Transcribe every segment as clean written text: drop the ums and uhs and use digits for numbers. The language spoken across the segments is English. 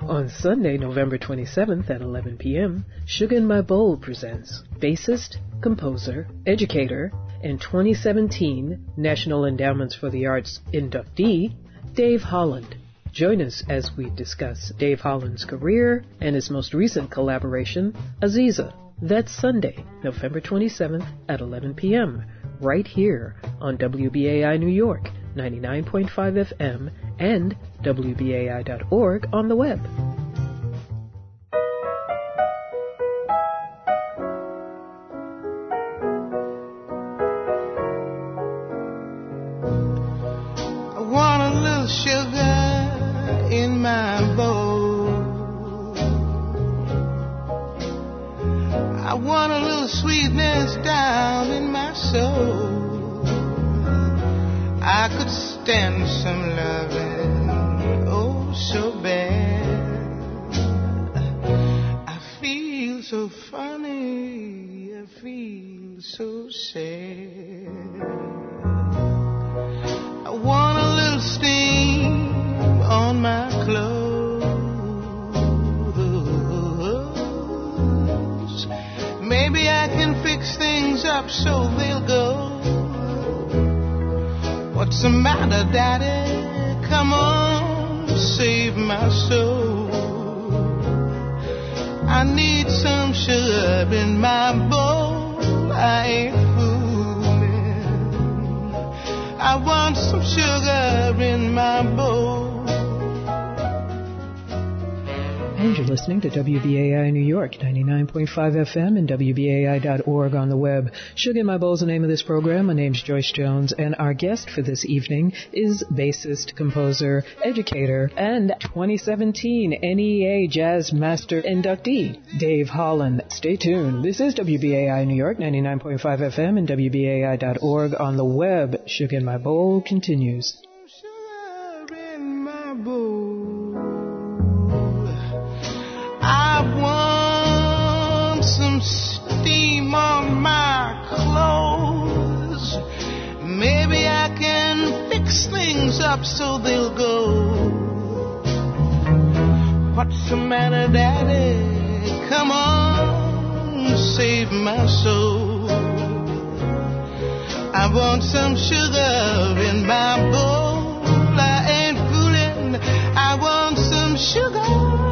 On Sunday, November 27th at 11 p.m., Sugar in My Bowl presents bassist, composer, educator, and 2017 National Endowments for the Arts inductee, Dave Holland. Join us as we discuss Dave Holland's career and his most recent collaboration, Aziza. That's Sunday, November 27th at 11 p.m., right here on WBAI New York, 99.5 FM, and WBAI.org on the web. I want a little sugar in my bowl. I want a little sweetness down in my soul. I could stand some loving, oh so bad. I feel so funny, I feel so sad. I want a little steam on my clothes. Maybe I can fix things up so they'll go. What's the matter, Daddy? Come on, save my soul. I need some sugar in my bowl. I ain't fooling. I want some sugar in my bowl. And you're listening to WBAI New York, 99.5 FM and WBAI.org on the web. Sugar in My Bowl is the name of this program. My name's Joyce Jones, and our guest for this evening is bassist, composer, educator, and 2017 NEA Jazz Master inductee, Dave Holland. Stay tuned. This is WBAI New York, 99.5 FM and WBAI.org on the web. Sugar in My Bowl continues. Sugar in my bowl. I want some steam on my clothes. Maybe I can fix things up so they'll go. What's the matter, Daddy? Come on, save my soul. I want some sugar in my bowl. I ain't fooling. I want some sugar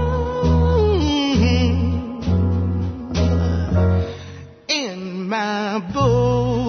in my bowl.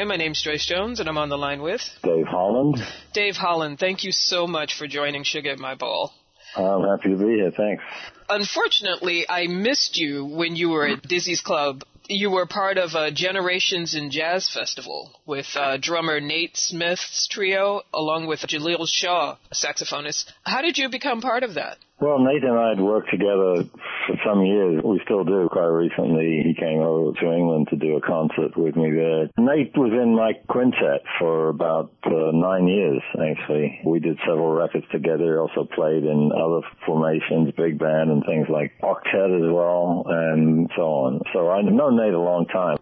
Hi, my name's Joyce Jones, and I'm on the line with Dave Holland. Dave Holland, thank you so much for joining Sugar in My Bowl. I'm happy to be here, thanks. Unfortunately, I missed you when you were at Dizzy's Club. You were part of a Generations in Jazz Festival with drummer Nate Smith's trio, along with Jaleel Shaw, a saxophonist. How did you become part of that? Well, Nate and I had worked together for some years. We still do. Quite recently, he came over to England to do a concert with me there. Nate was in my quintet for about 9 years, actually. We did several records together. He also played in other formations, big band and things like octet as well, and so on. So I've known Nate a long time.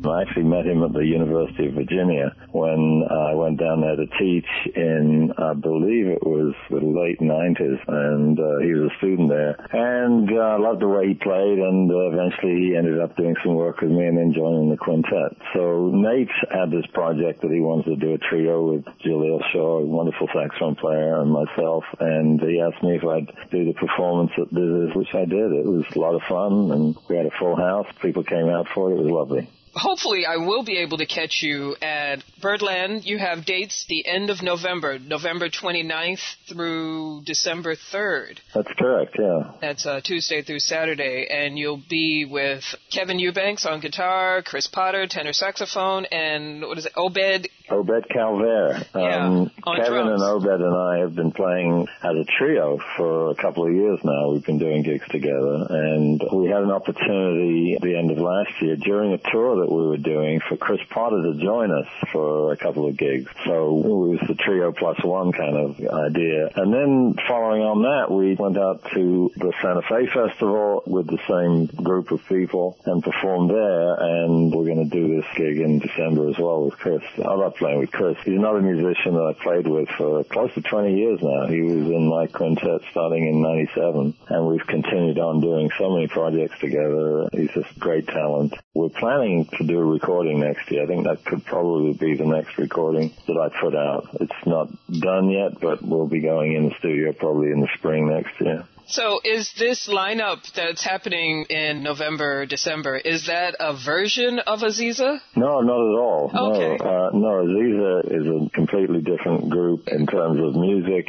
I actually met him at the University of Virginia when I went down there to teach in, I believe it was the late 90s, and he was a student there. And I loved the way he played, and eventually he ended up doing some work with me and then joining the quintet. So Nate had this project that he wanted to do a trio with Jaleel Shaw, a wonderful saxophone player, and myself, and he asked me if I'd do the performance at This Is, which I did. It was a lot of fun, and we had a full house. People came out for it. It was lovely. Hopefully I will be able to catch you at Birdland. You have dates the end of November, November 29th through December 3rd. That's correct, yeah. That's Tuesday through Saturday, and you'll be with Kevin Eubanks on guitar, Chris Potter, tenor saxophone, and Obed Calvert. On Kevin drums. and Obed and I have been playing as a trio for a couple of years now. We've been doing gigs together, and we had an opportunity at the end of last year during a tour that we were doing for Chris Potter to join us for a couple of gigs. So it was the trio plus one kind of idea. And then following on that, we went out to the Santa Fe Festival with the same group of people and performed there, and we're going to do this gig in December as well with Chris. I love playing with Chris. He's another musician that I played with for close to 20 years now. He was in my quintet starting in 97, and we've continued on doing so many projects together. He's just great talent. We're planning to do a recording next year. I think that could probably be the next recording that I put out. It's not done yet, but we'll be going in the studio probably in the spring next year. So is this lineup that's happening in November, December, is that a version of Aziza? No, not at all. Okay. No, Aziza is a completely different group in terms of music.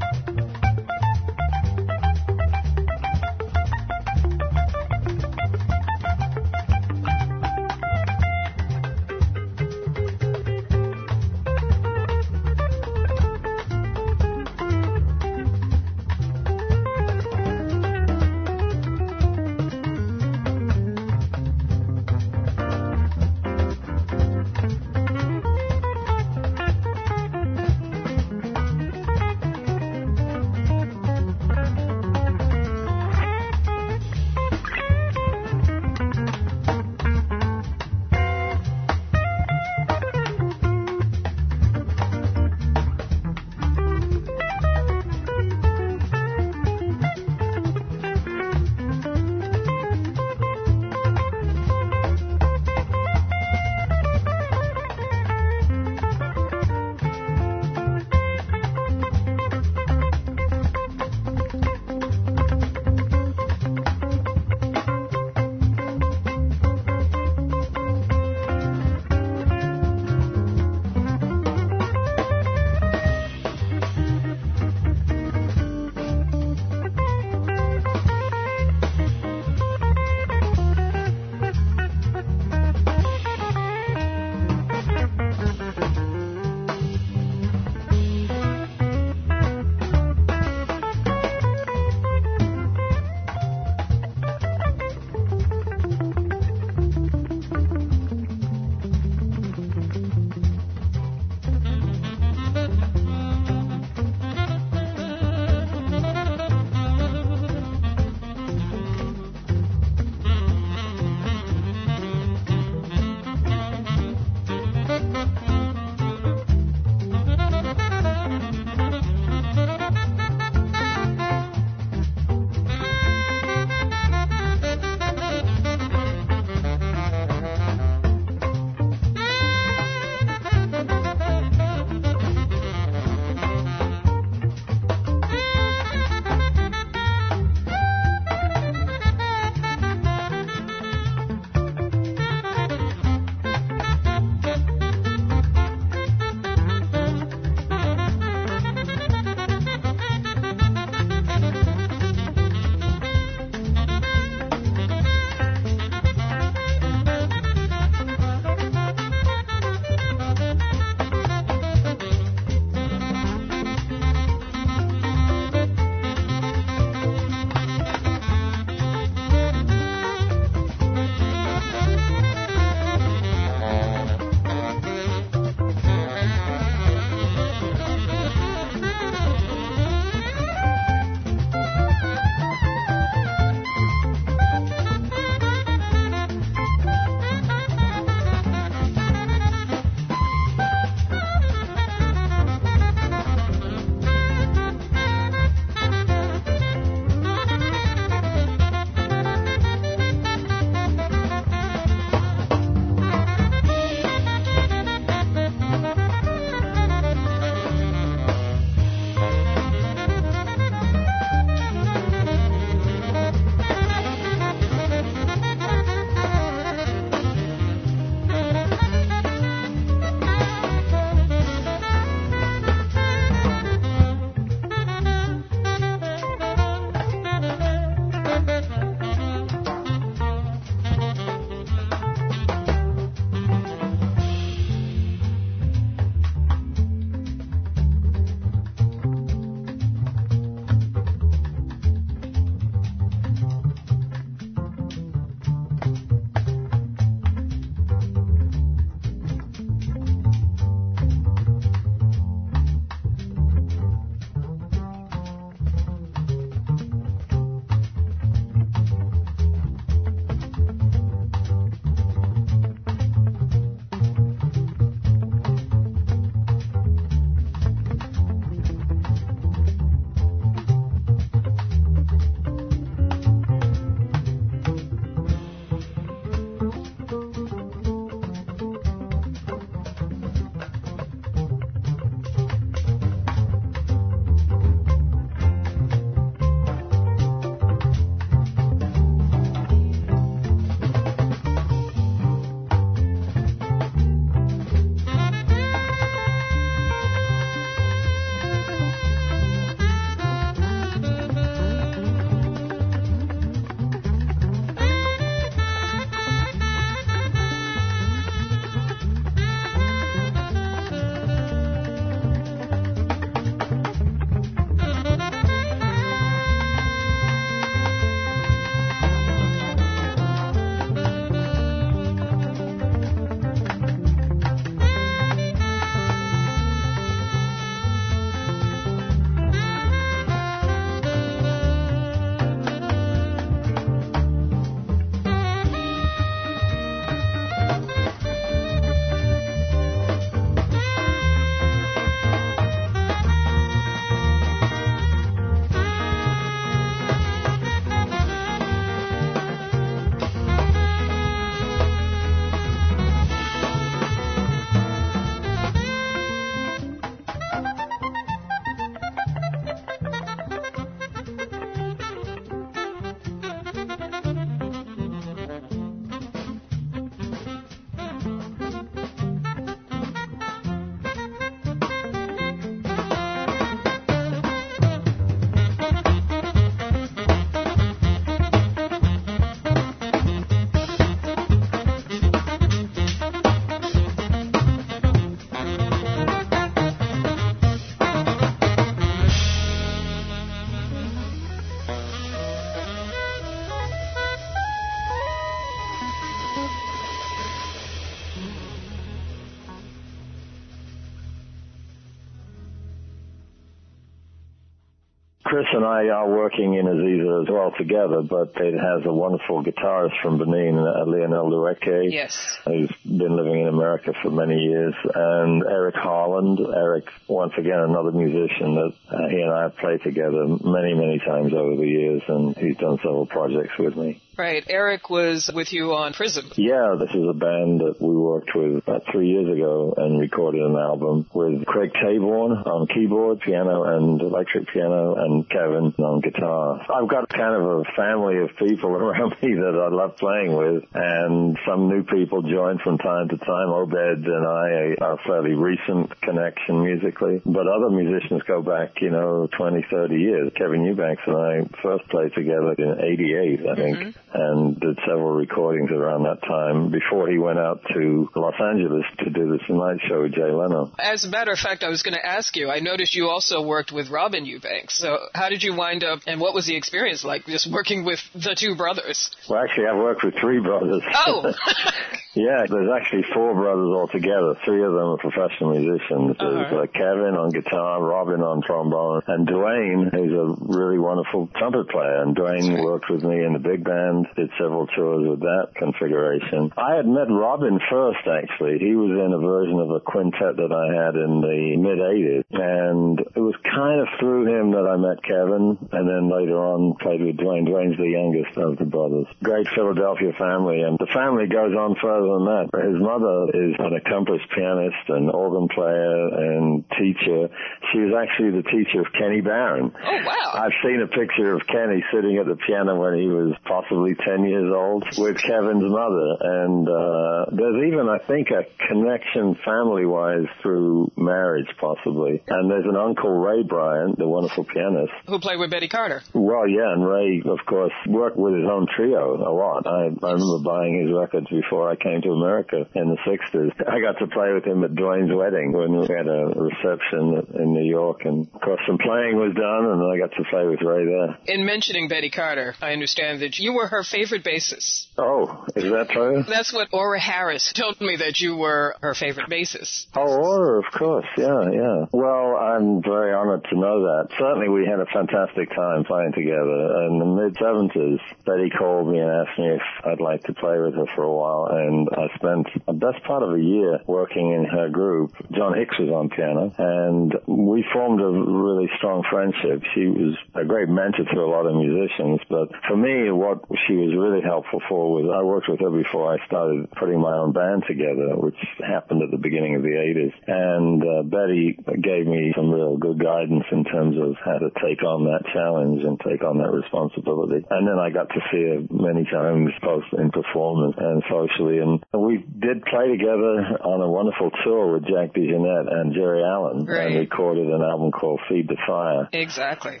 Chris and I are working in Aziza as well together, but it has a wonderful guitarist from Benin, Lionel Lueke, Yes. who's been living in America for many years, and Eric Harland. Eric, once again, another musician that he and I have played together many, many times over the years, and he's done several projects with me. Right. Eric was with you on Prism. Yeah, this is a band that we worked with about 3 years ago and recorded an album with Craig Taborn on keyboard, piano, and electric piano, and Kevin on guitar. I've got kind of a family of people around me that I love playing with, and some new people join from time to time. Obed and I are a fairly recent connection musically, but other musicians go back, 20, 30 years. Kevin Eubanks and I first played together in 88, I think. And did several recordings around that time before he went out to Los Angeles to do the Tonight Show with Jay Leno. As a matter of fact, I was going to ask you, I noticed you also worked with Robin Eubanks. So how did you wind up, and what was the experience like just working with the two brothers? Well, actually, I've worked with three brothers. Oh! Yeah, there's actually four brothers altogether. Three of them are professional musicians. There's Kevin on guitar, Robin on trombone, and Dwayne, who's a really wonderful trumpet player. And Dwayne worked with me in the big band, did several tours with that configuration. I had met Robin first, actually. He was in a version of a quintet that I had in the mid-'80s. And it was kind of through him that I met Kevin, and then later on played with Dwayne. Dwayne's the youngest of the brothers. Great Philadelphia family, and the family goes on further than that. His mother is an accomplished pianist and organ player and teacher. She was actually the teacher of Kenny Barron. Oh, wow. I've seen a picture of Kenny sitting at the piano when he was possibly 10 years old with Kevin's mother. And there's even, I think, a connection family-wise through marriage, possibly. And there's an uncle, Ray Bryant, the wonderful pianist. Who played with Betty Carter. Well, yeah, and Ray, of course, worked with his own trio a lot. I remember buying his records before I came to America in the 60s. I got to play with him at Dwayne's wedding when we had a reception in New York, and of course some playing was done, and I got to play with Ray there. In mentioning Betty Carter, I understand that you were her favorite bassist. Oh, is that true? That's what Ora Harris told me, that you were her favorite bassist. Oh, Ora, of course, yeah. Well, I'm very honored to know that. Certainly we had a fantastic time playing together. In the mid-'70s, Betty called me and asked me if I'd like to play with her for a while, and I spent the best part of a year working in her group. John Hicks was on piano, and we formed a really strong friendship. She was a great mentor to a lot of musicians, but for me, what she was really helpful for was I worked with her before I started putting my own band together, which happened at the beginning of the 80s, and Betty gave me some real good guidance in terms of how to take on that challenge and take on that responsibility. And then I got to see her many times, both in performance and socially, and we did play together on a wonderful tour with Jack DeJohnette and Jerry Allen, and recorded an album called Feed the Fire. Exactly.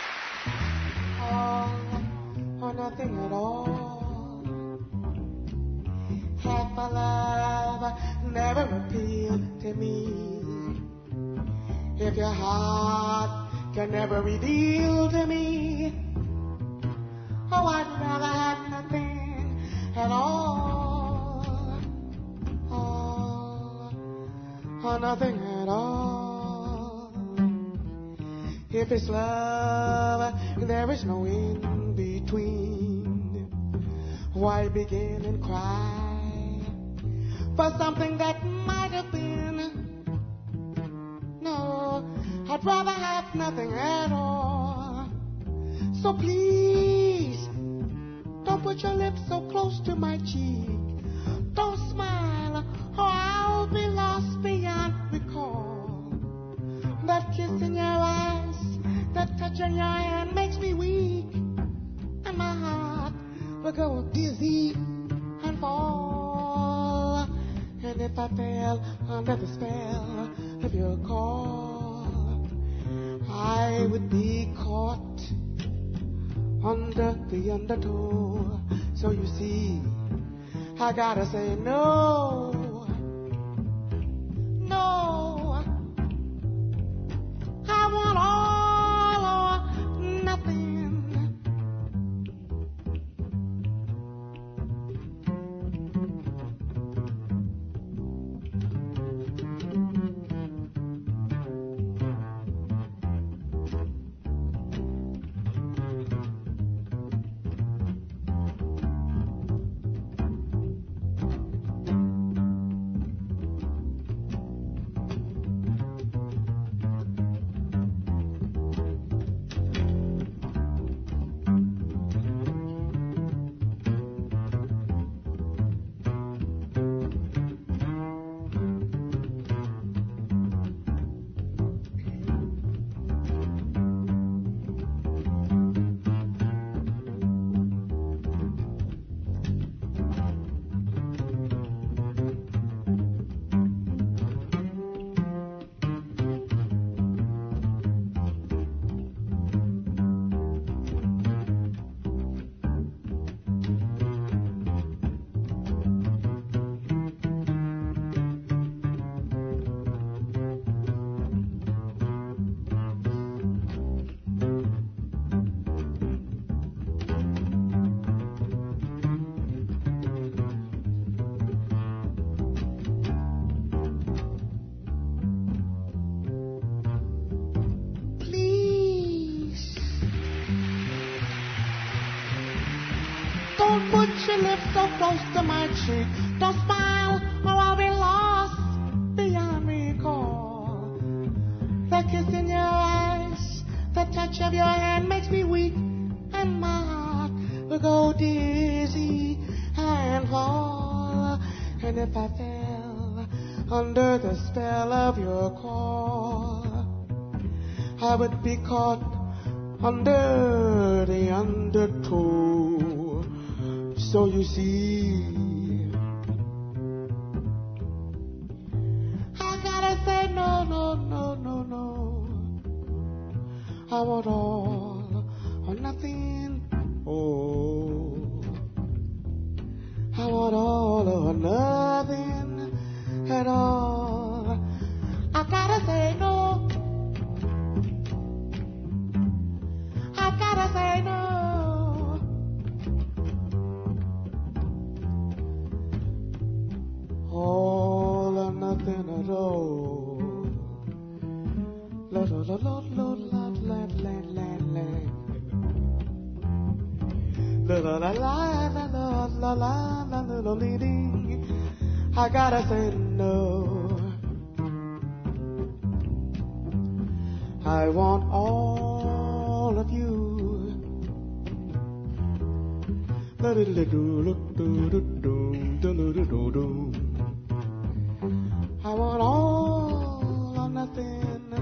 Or nothing at all. Half my love never appealed to me. If your heart can never reveal to me, oh, I'd rather have nothing at all. Or nothing at all. If it's love, there is no in between. Why begin and cry for something that might have been? No, I'd rather have nothing at all. So please, don't put your lips so close to my cheek. Don't smile, or I'll be lost beyond recall. That kiss in your eyes, that touch in your hand makes me weak, and my heart will go dizzy and fall. And if I fell under the spell of your call, I would be caught under the undertow. So you see, I gotta say no. I want all or nothing. lips so close to my cheek. Don't smile or I'll be lost beyond recall. The kiss in your eyes, the touch of your hand makes me weak, and my heart will go dizzy and fall. And if I fell under the spell of your call, I would be caught under the undertow. So you see, I gotta say no, no, no, no, no. I want all or nothing. Oh, I want all or nothing at all. I gotta say no. I gotta say no. All or nothing at all. La la la la la la la la la la. La la la la la la la la la la. I gotta say no. I want all of you. La la la do do do do do do do. I want all or nothing.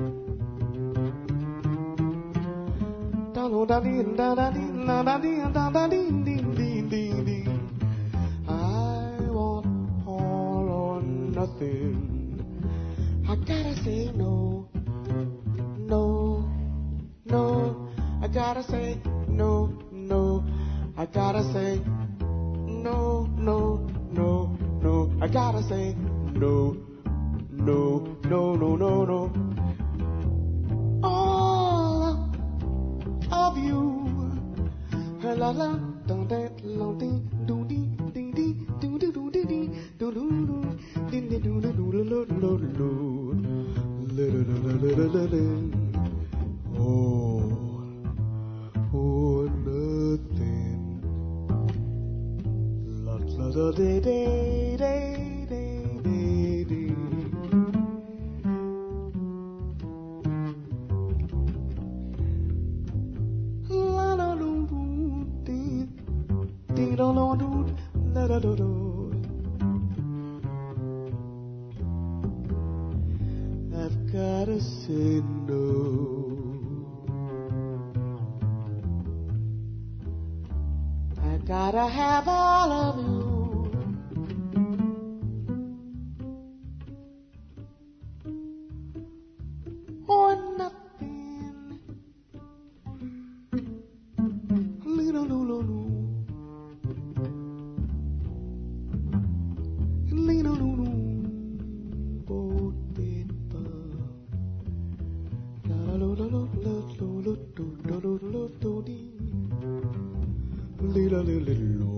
Da da dee da da dee da da dee da da dee dee dee dee dee. I want all or nothing. I gotta say no, no, no. I gotta say no, no. I gotta say no, no, no, no. I gotta say no, no, no, no, no, no. All of you. La la dun da la dee do dee dee dee do do do dee dee do do do dee dee do do do do do do. La la la la la la la. All or nothing. La la la dee dee dee dee dee. La la do do dee dee do do do la la do do. I've gotta say no. I gotta have all of you. Or nothing. Little no no no. Little no no. Boat paper. La la la la la la la la la la la. Little little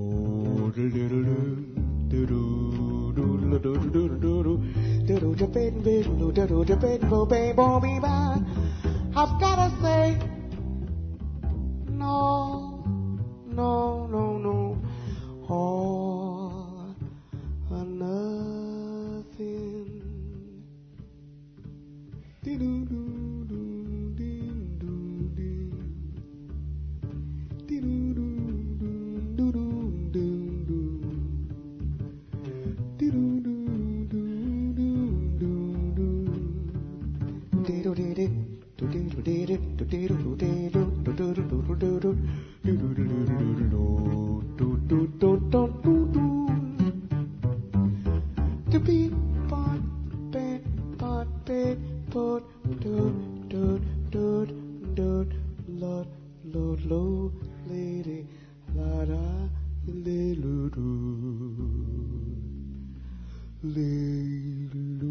I've gotta say no, no, no, no. All or nothing. To be part, bed, part, bed, pot, do, do, do, do, Lord, Lord, Lord, lady, la, da, le, lu, do, le, lu.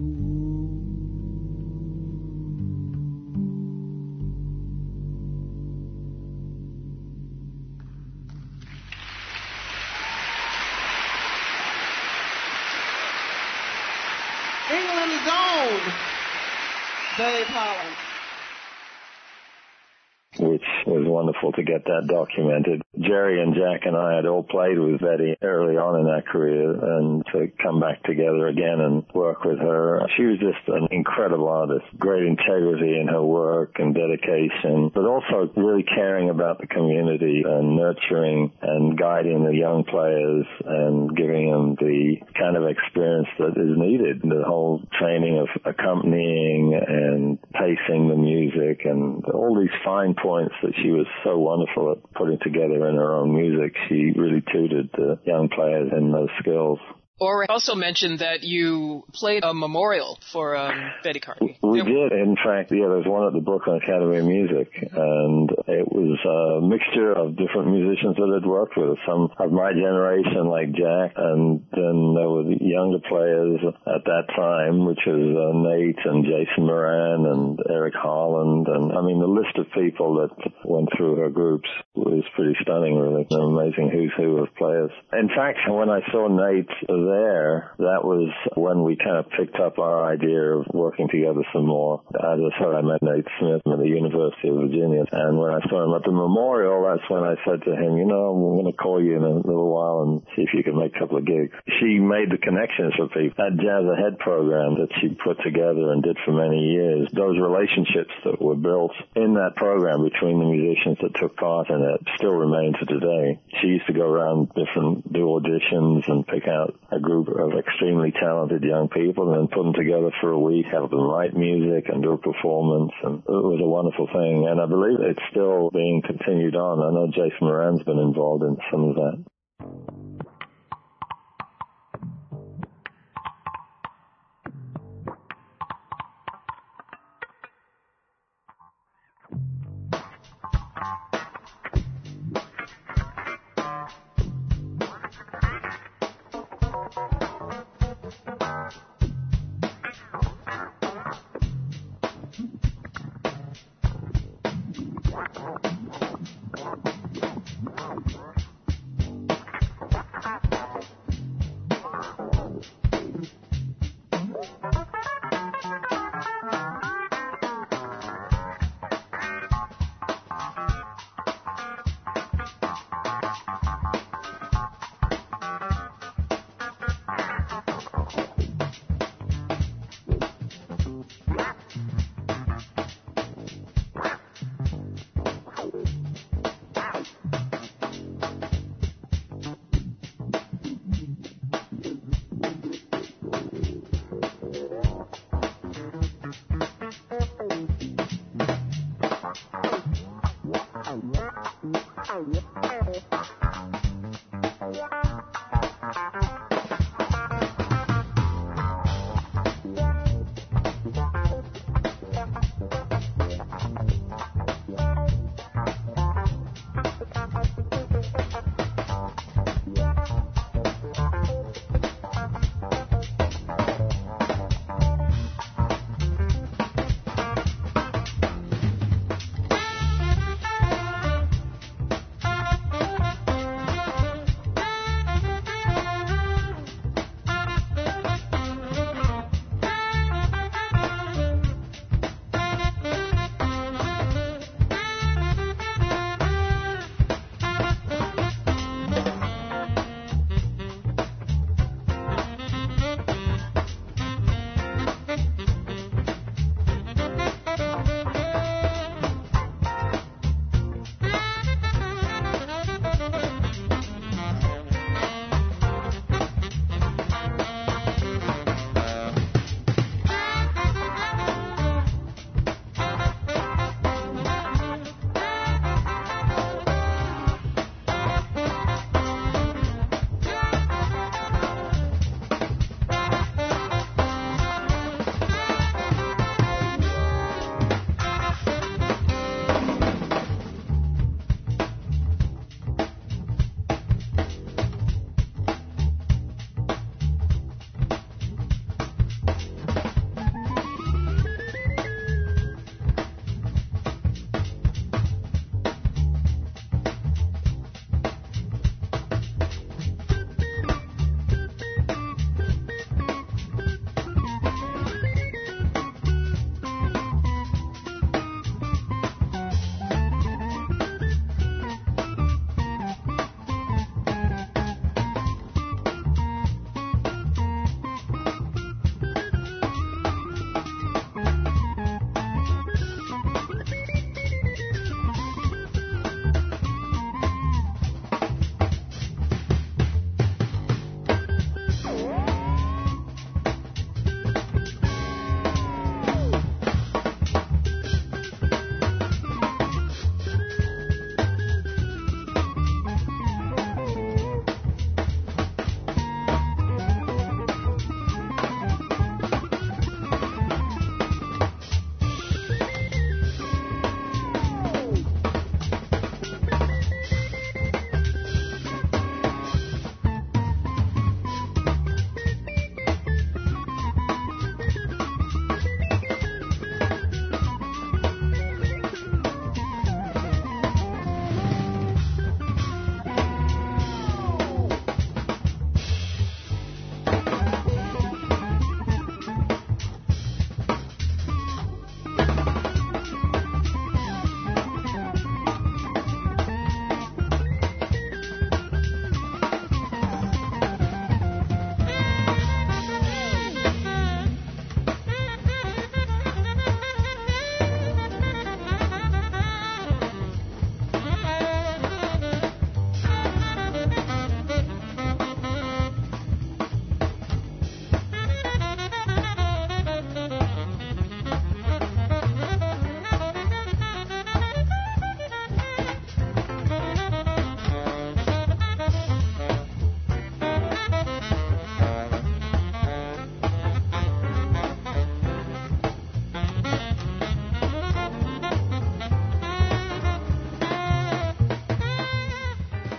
England's own Billy Collins. which was wonderful to get that documented. Jerry and Jack and I had all played with Betty early on in our career, and to come back together again and work with her. She was just an incredible artist, great integrity in her work and dedication, but also really caring about the community and nurturing and guiding the young players and giving them the kind of experience that is needed. The whole training of accompanying and pacing the music and all these fine points that she was so wonderful at putting together in her own music. She really tutored the young players in those skills. Ori also mentioned that you played a memorial for Betty Carney. We did. In fact, there was one at the Brooklyn Academy of Music, and it was a mixture of different musicians that had worked with us. Some of my generation, like Jack, and then there were younger players at that time, which was Nate and Jason Moran and Eric Harland. And, I mean, the list of people that went through her groups was pretty stunning, really. An amazing who's who of players. In fact, when I saw Nate there, that was when we kind of picked up our idea of working together some more. As I said, I met Nate Smith at the University of Virginia, and when I saw him at the memorial, that's when I said to him, I'm going to call you in a little while and see if you can make a couple of gigs. She made the connections for people. That Jazz Ahead program that she put together and did for many years, those relationships that were built in that program between the musicians that took part in it still remain to today. She used to go around do auditions and pick out a group of extremely talented young people and then put them together for a week, have them write music and do a performance, and it was a wonderful thing. And I believe it's still being continued on. I know Jason Moran's been involved in some of that.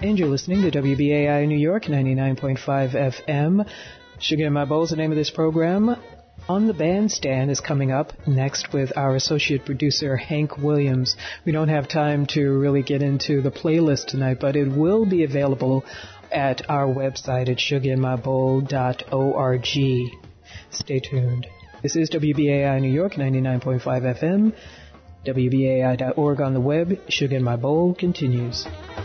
and you're listening to WBAI New York 99.5 FM. Sugar in My Bowl is the name of this program. On the Bandstand is coming up next with our associate producer, Hank Williams. We don't have time to really get into the playlist tonight, but it will be available at our website at sugarinmybowl.org. Stay tuned. This is WBAI New York 99.5 FM. WBAI.org on the web. Sugar in My Bowl continues.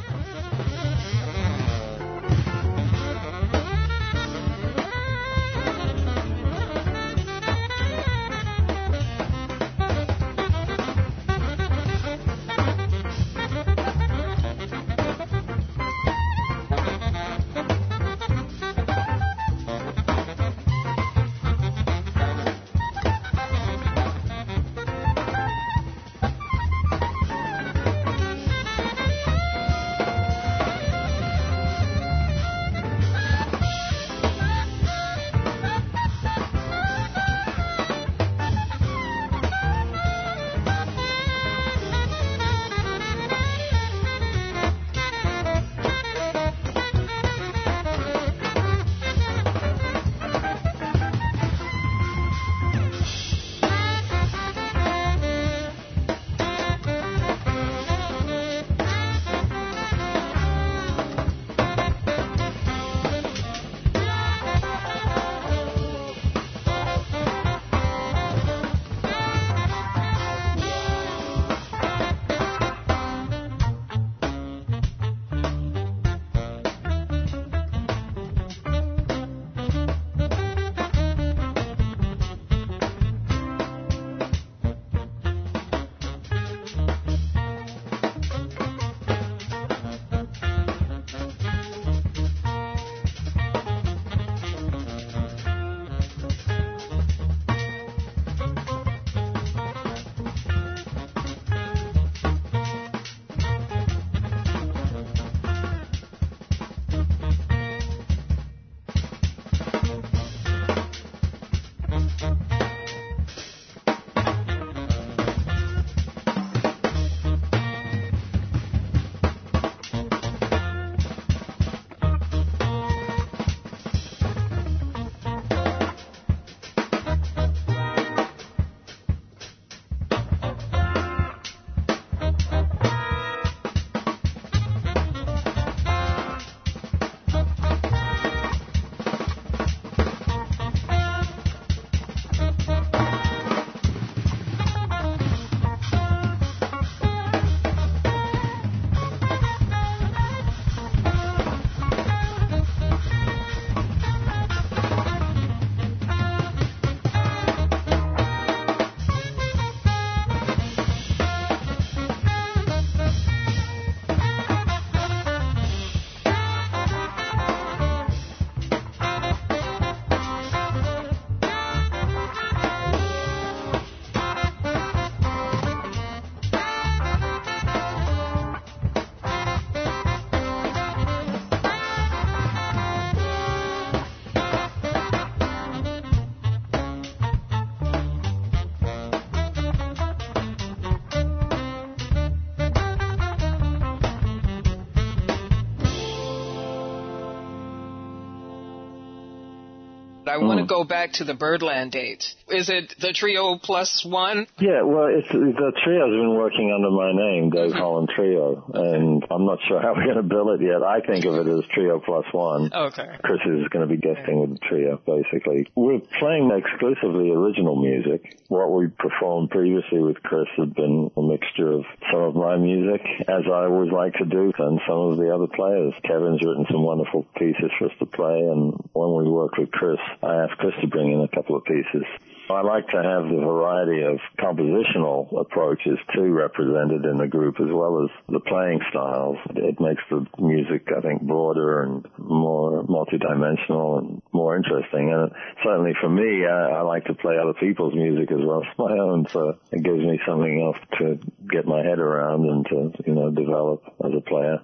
I want to go back to the Birdland dates. Is it the Trio Plus One? Yeah, well, the trio's been working under my name, Dave Holland Trio, and I'm not sure how we're going to bill it yet. I think of it as Trio Plus One. Okay. Chris is going to be guesting with the trio, basically. We're playing exclusively original music. What we performed previously with Chris had been a mixture of some of my music, as I always like to do, and some of the other players. Kevin's written some wonderful pieces for us to play, and when we worked with Chris, I asked Chris to bring in a couple of pieces. I like to have the variety of compositional approaches, too, represented in the group, as well as the playing styles. It makes the music, I think, broader and more multidimensional and more interesting. And certainly for me, I like to play other people's music as well as my own, so it gives me something else to get my head around and to, develop as a player.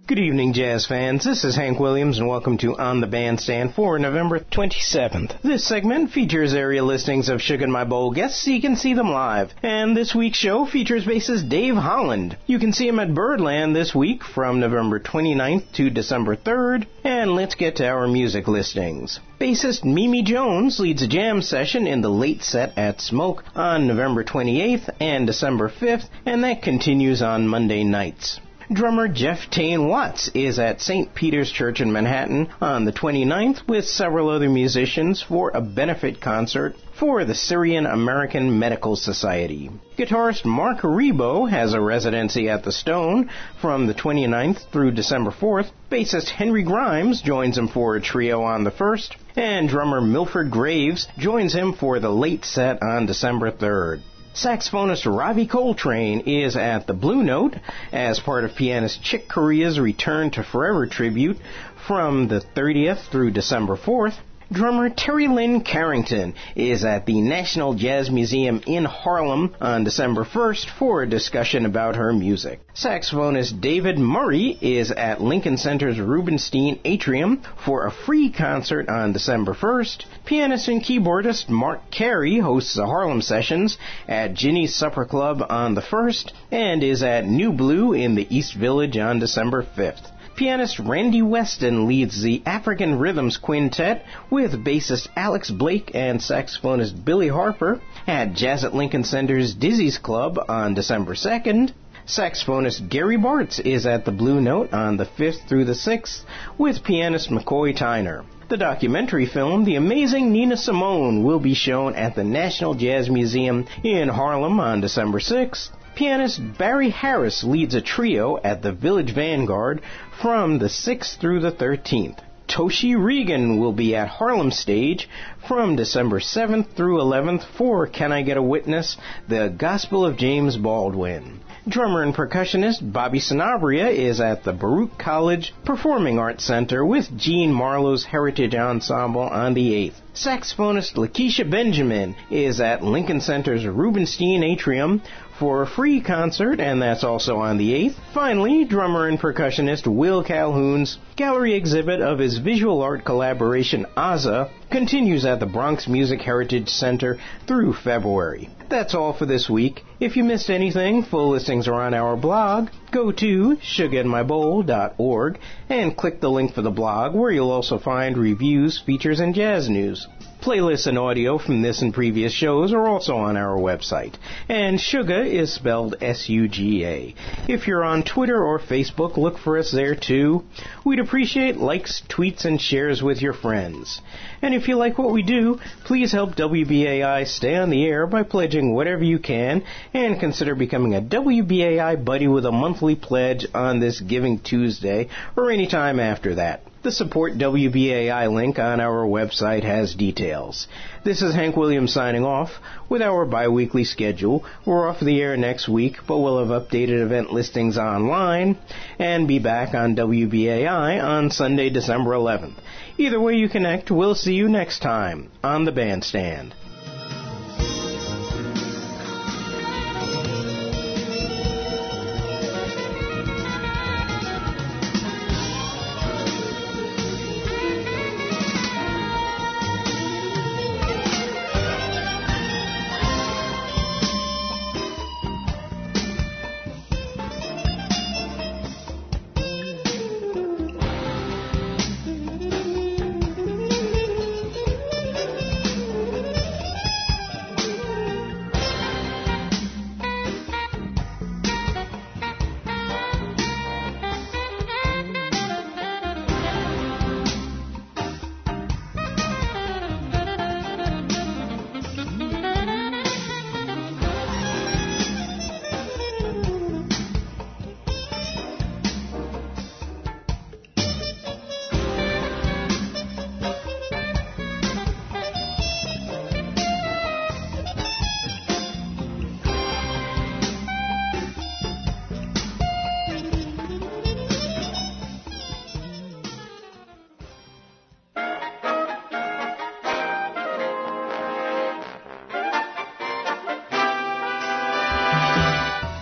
Good evening, jazz fans. This is Hank Williams, and welcome to On the Bandstand for November 27th. This segment features area listings of Sugar in My Bowl guests so you can see them live. And this week's show features bassist Dave Holland. You can see him at Birdland this week from November 29th to December 3rd. And let's get to our music listings. Bassist Mimi Jones leads a jam session in the late set at Smoke on November 28th and December 5th, and that continues on Monday nights. Drummer Jeff Tane Watts is at St. Peter's Church in Manhattan on the 29th with several other musicians for a benefit concert for the Syrian American Medical Society. Guitarist Mark Rebo has a residency at the Stone from the 29th through December 4th. Bassist Henry Grimes joins him for a trio on the 1st, and drummer Milford Graves joins him for the late set on December 3rd. Saxophonist Ravi Coltrane is at the Blue Note as part of pianist Chick Corea's Return to Forever tribute from the 30th through December 4th. Drummer Terry Lynn Carrington is at the National Jazz Museum in Harlem on December 1st for a discussion about her music. Saxophonist David Murray is at Lincoln Center's Rubenstein Atrium for a free concert on December 1st. Pianist and keyboardist Mark Carey hosts the Harlem Sessions at Ginny's Supper Club on the 1st and is at New Blue in the East Village on December 5th. Pianist Randy Weston leads the African Rhythms Quintet with bassist Alex Blake and saxophonist Billy Harper at Jazz at Lincoln Center's Dizzy's Club on December 2nd. Saxophonist Gary Bartz is at the Blue Note on the 5th through the 6th with pianist McCoy Tyner. The documentary film, The Amazing Nina Simone, will be shown at the National Jazz Museum in Harlem on December 6th. Pianist Barry Harris leads a trio at the Village Vanguard from the 6th through the 13th. Toshi Regan will be at Harlem Stage from December 7th through 11th for Can I Get a Witness? The Gospel of James Baldwin. Drummer and percussionist Bobby Sanabria is at the Baruch College Performing Arts Center with Gene Marlowe's Heritage Ensemble on the 8th. Saxophonist Lakeisha Benjamin is at Lincoln Center's Rubenstein Atrium for a free concert, and that's also on the 8th. Finally, drummer and percussionist Will Calhoun's gallery exhibit of his visual art collaboration Aza continues at the Bronx Music Heritage Center through February. That's all for this week. If you missed anything, full listings are on our blog. Go to sugarinmybowl.org and click the link for the blog, where you'll also find reviews, features, and jazz news. Playlists and audio from this and previous shows are also on our website. And Suga is spelled S-U-G-A. If you're on Twitter or Facebook, look for us there too. We'd appreciate likes, tweets, and shares with your friends. And if you like what we do, please help WBAI stay on the air by pledging whatever you can, and consider becoming a WBAI buddy with a monthly pledge on this Giving Tuesday or any time after that. The Support WBAI link on our website has details. This is Hank Williams signing off with our bi-weekly schedule. We're off the air next week, but we'll have updated event listings online and be back on WBAI on Sunday, December 11th. Either way you connect, we'll see you next time on the Bandstand.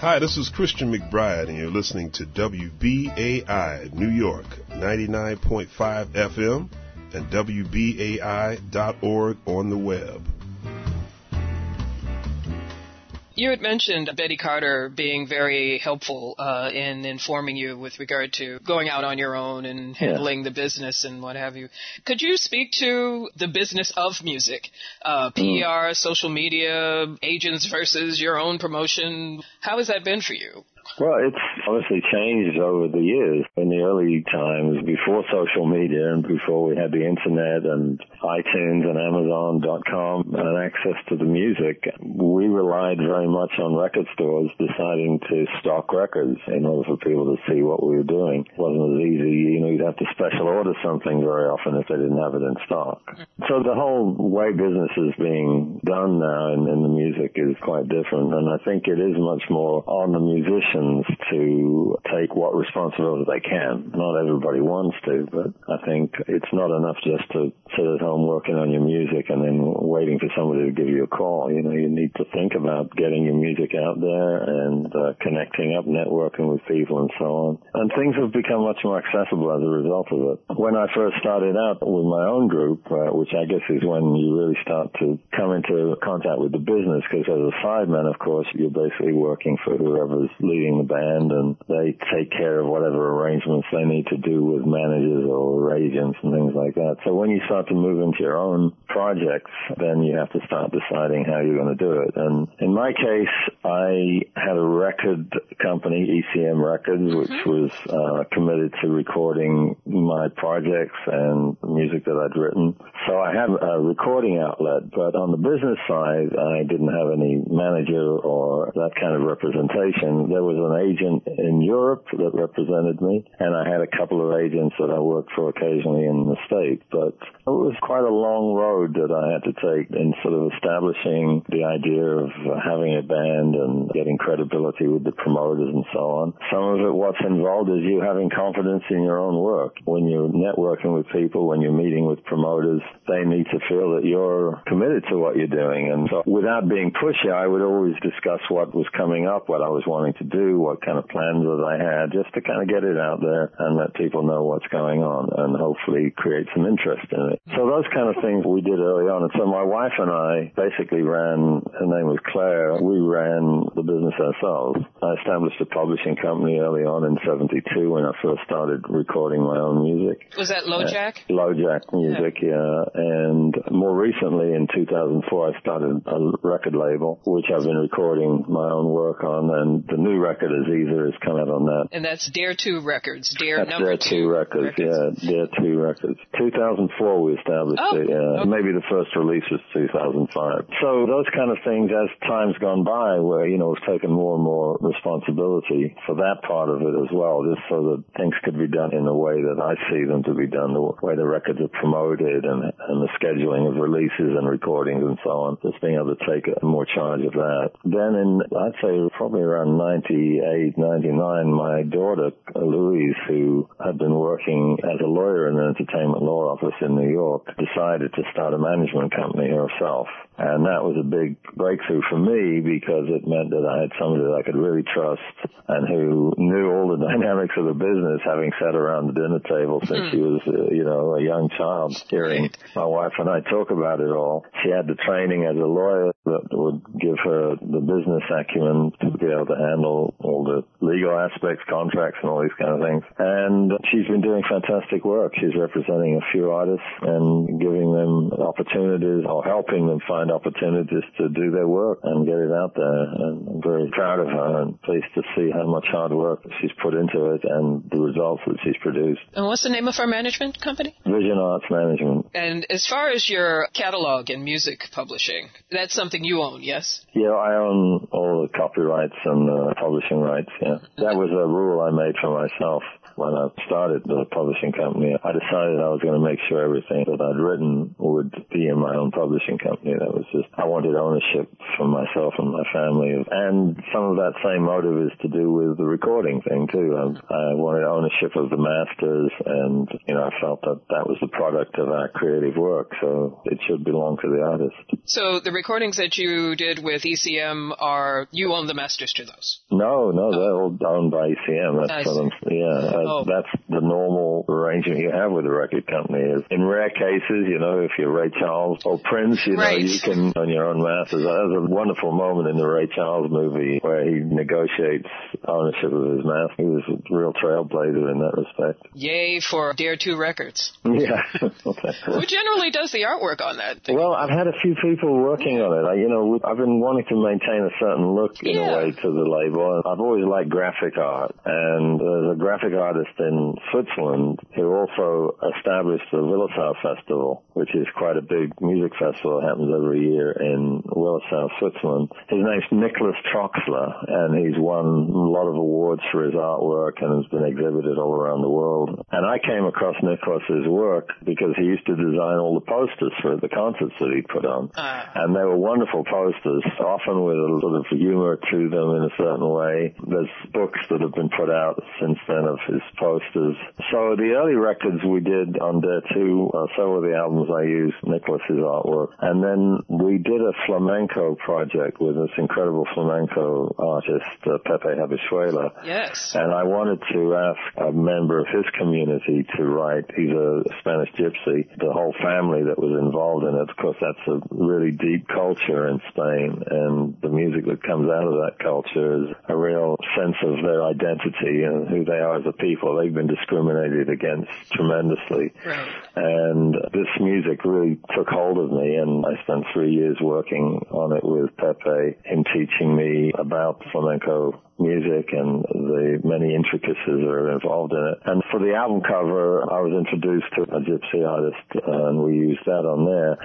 Hi, this is Christian McBride, and you're listening to WBAI New York, 99.5 FM, and WBAI.org on the web. You had mentioned Betty Carter being very helpful in informing you with regard to going out on your own and handling the business and what have you. Could you speak to the business of music, PR, social media, agents versus your own promotion? How has that been for you? Well, it's obviously changed over the years. In the early times, before social media and before we had the internet and iTunes and Amazon.com and access to the music, we relied very much on record stores deciding to stock records in order for people to see what we were doing. It wasn't as easy. You'd have to special order something very often if they didn't have it in stock. So the whole way business is being done now in the music is quite different, and I think it is much more on the musician to take what responsibility they can. Not everybody wants to, but I think it's not enough just to sit at home working on your music and then waiting for somebody to give you a call. You need to think about getting your music out there and connecting up, networking with people and so on. And things have become much more accessible as a result of it. When I first started out with my own group, which I guess is when you really start to come into contact with the business, because as a sideman, of course, you're basically working for whoever's leading the band, and they take care of whatever arrangements they need to do with managers or agents and things like that. So when you start to move into your own projects, then you have to start deciding how you're going to do it. And in my case, I had a record company, ECM Records, which was committed to recording my projects and the music that I'd written. So I had a recording outlet, but on the business side, I didn't have any manager or that kind of representation. There was an agent in Europe that represented me, and I had a couple of agents that I worked for occasionally in the States. But it was quite a long road that I had to take in sort of establishing the idea of having a band and getting credibility with the promoters and so on. Some of it, what's involved is you having confidence in your own work. When you're networking with people, when you're meeting with promoters, they need to feel that you're committed to what you're doing. And so without being pushy, I would always discuss what was coming up, what I was wanting to do, what kind of plans that I had, just to kind of get it out there and let people know what's going on and hopefully create some interest in it. So those kind of things we did early on. And so my wife and I basically ran, her name was Claire, we ran the business ourselves. I established a publishing company early on in 72 when I first started recording my own music. Was that LoJack? LoJack Music, yeah. And more recently in 2004 I started a record label, which I've been recording my own work on, and the new record Aziza has come out on that. And that's Dare 2 Records. That's Dare 2 Records, yeah. Dare 2 Records. 2004 we established it, yeah. Okay. Maybe the first release was 2005. So those kind of things, as time's gone by, where, we've taken more and more responsibility for that part of it as well, just so that things could be done in the way that I see them to be done, the way the records are promoted and the scheduling of releases and recordings and so on, just being able to take more charge of that. Then in, I'd say probably around 98, 99, my daughter, Louise, who had been working as a lawyer in an entertainment law office in New York, decided to start a management company herself. And that was a big breakthrough for me because it meant that I had somebody that I could really trust and who knew all the dynamics of the business, having sat around the dinner table since she was, a young child, hearing my wife and I talk about it all. She had the training as a lawyer that would give her the business acumen to be able to handle all the legal aspects, contracts, and all these kind of things. And she's been doing fantastic work. She's representing a few artists and giving them opportunities or helping them find opportunities to do their work and get it out there. And I'm very proud of her and pleased to see how much hard work she's put into it and the results that she's produced. And what's the name of her management company? Vision Arts Management. And as far as your catalog and music publishing, that's something you own, yes? Yeah, I own all the copyrights and publishing rights, yeah. That was a rule I made for myself. when I started the publishing company, I decided I was going to make sure everything that I'd written would be in my own publishing company. That was just, I wanted ownership for myself and my family. And some of that same motive is to do with the recording thing, too. I wanted ownership of the masters, and, I felt that that was the product of our creative work, so it should belong to the artist. So the recordings that you did with ECM you own the masters to those? No, they're all owned by ECM. That's that's the normal arrangement you have with a record company. In rare cases, if you're Ray Charles or Prince, you can own your own masters. There's a wonderful moment in the Ray Charles movie where he negotiates ownership of his master. He was a real trailblazer in that respect. Yay for Dare 2 Records. Yeah. Who generally does the artwork on that thing? Well, I've had a few people working on it. I've been wanting to maintain a certain look in a way to the label. I've always liked graphic art, and there's a graphic artist in Switzerland who also established the Willisau Festival, which is quite a big music festival. It happens every year in Willisau, Switzerland. His name's Nicholas Troxler, and he's won a lot of awards for his artwork and has been exhibited all around the world. And I came across Nicholas's work because he used to design all the posters for the concerts that he put on. And they were wonderful posters, often with a sort of humor to them in a certain way. There's books that have been put out since then of his posters. So the early records we did on Dare 2, several of the albums I used Nicholas's artwork. And then we did a flamenco project with this incredible flamenco artist, Pepe Habishuela. Yes. And I wanted to ask a member of his community to write. He's a Spanish gypsy. The whole family that was involved in it, of course, that's a really deep culture in Spain, and the music that comes out of that culture is a real sense of their identity and who they are as a people. They've been discriminated against tremendously. Right. And this music really took hold of me, and I spent 3 years working on it with Pepe, him teaching me about flamenco music and the many intricacies that are involved in it. And for the album cover, I was introduced to a gypsy artist, and we used that on there.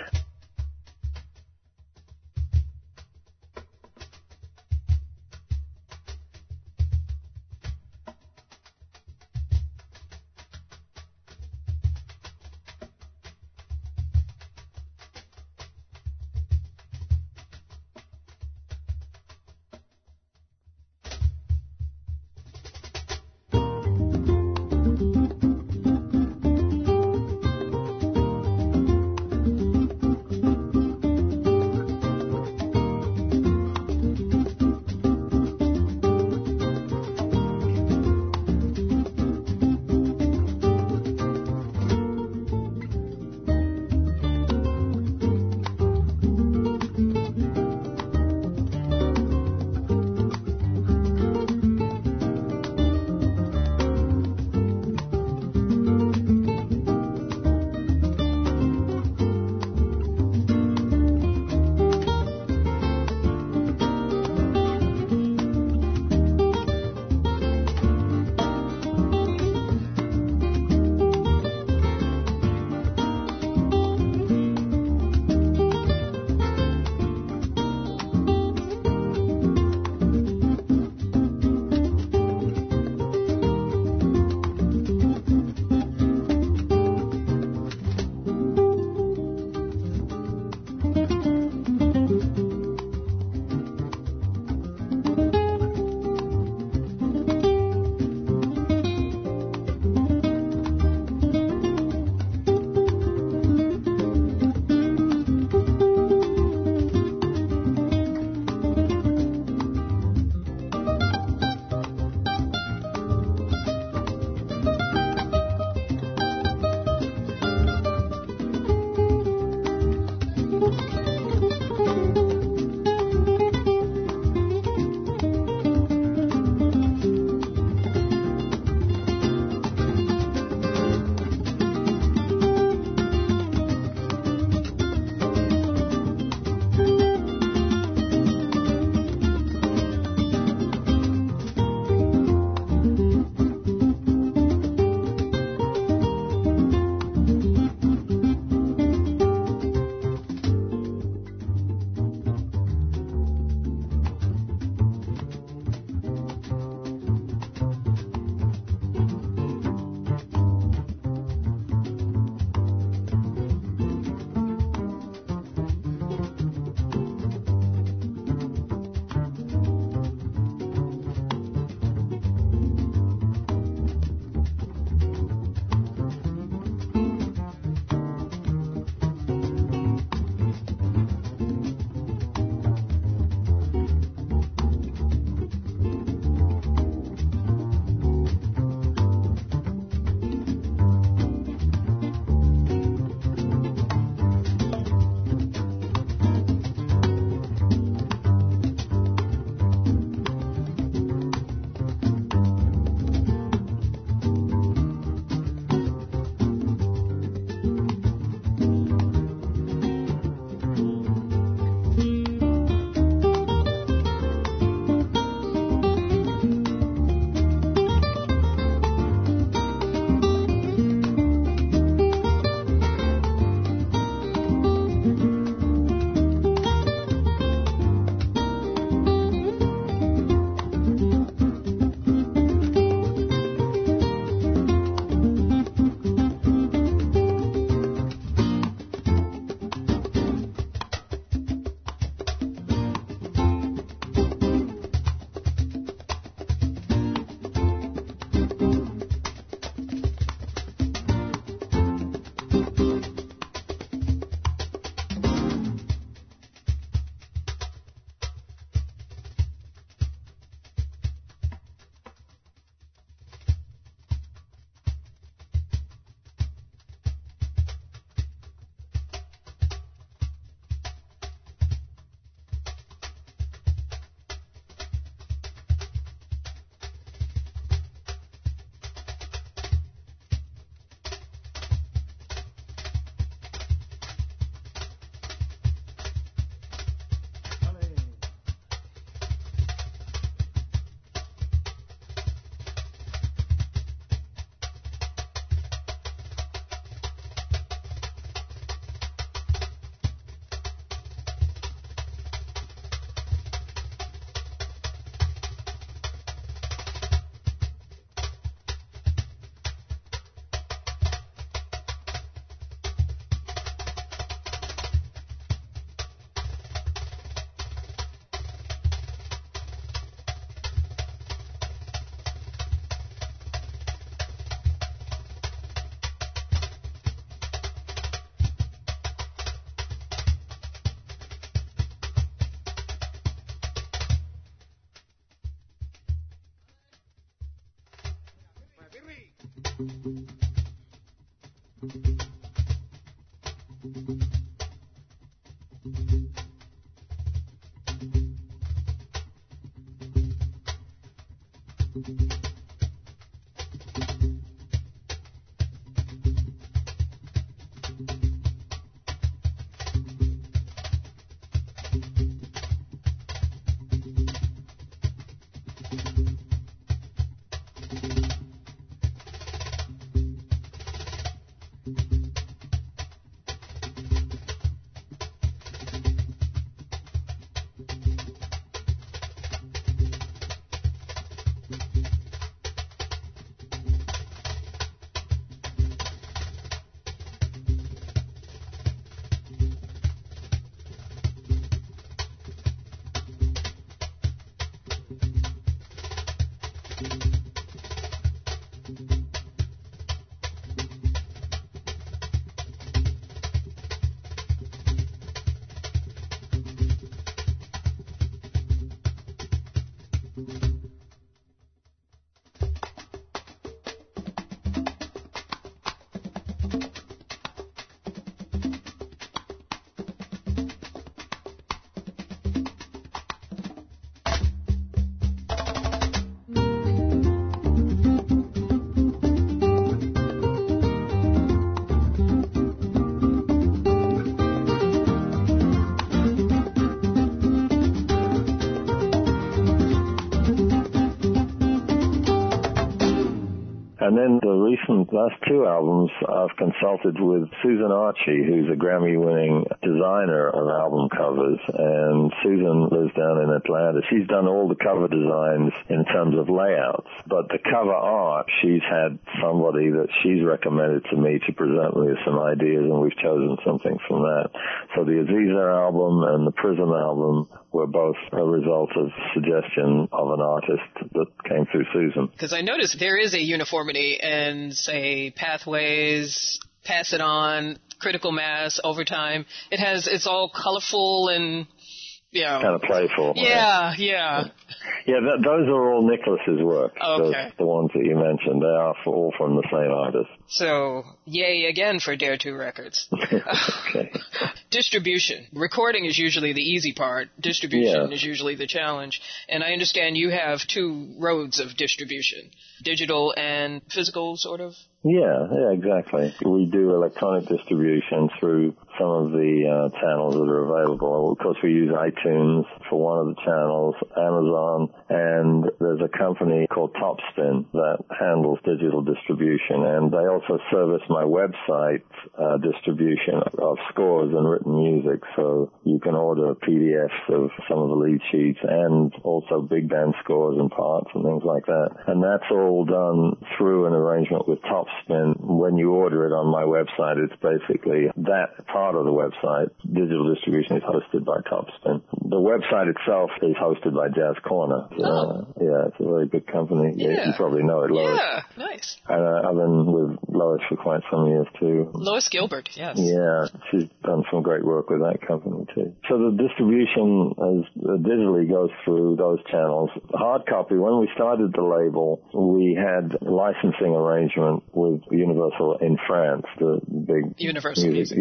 And then the last two albums, I've consulted with Susan Archie, who's a Grammy-winning designer of album covers, and Susan lives down in Atlanta. She's done all the cover designs in terms of layouts, but the cover art, she's had somebody that she's recommended to me to present me with some ideas, and we've chosen something from that. So the Aziza album and the Prism album were both a result of suggestion of an artist that came through Susan. Because I noticed there is a uniformity in, say, Pathways, Pass It On, Critical Mass, Overtime. It's all colorful and, kind of playful. Yeah, yeah. Yeah, those are all Nicholas's work. Okay. The ones that you mentioned, they are all from the same artist. So, yay again for Dare 2 Records. Okay. Distribution. Recording is usually the easy part. Distribution is usually the challenge. And I understand you have two roads of distribution. Digital and physical, sort of? Yeah, exactly. We do electronic distribution through some of the channels that are available. Of course, we use iTunes for one of the channels, Amazon, and there's a company called Topspin that handles digital distribution, and they also service my website distribution of scores and written music, so you can order PDFs of some of the lead sheets and also big band scores and parts and things like that. And that's all done through an arrangement with Topspin. When you order it on my website, it's basically that part of the website. Digital distribution is hosted by Topspin. The website itself is hosted by Jazz Corner. Yeah, it's a very good company. Yeah. You probably know it, Lois. Yeah, nice. And I've been with Lois for quite some years, too. Lois Gilbert, yes. Yeah, she's done some great work with that company, too. So the distribution digitally goes through those channels. Hard copy, when we started the label, we had a licensing arrangement with Universal in France, the big Universal Music,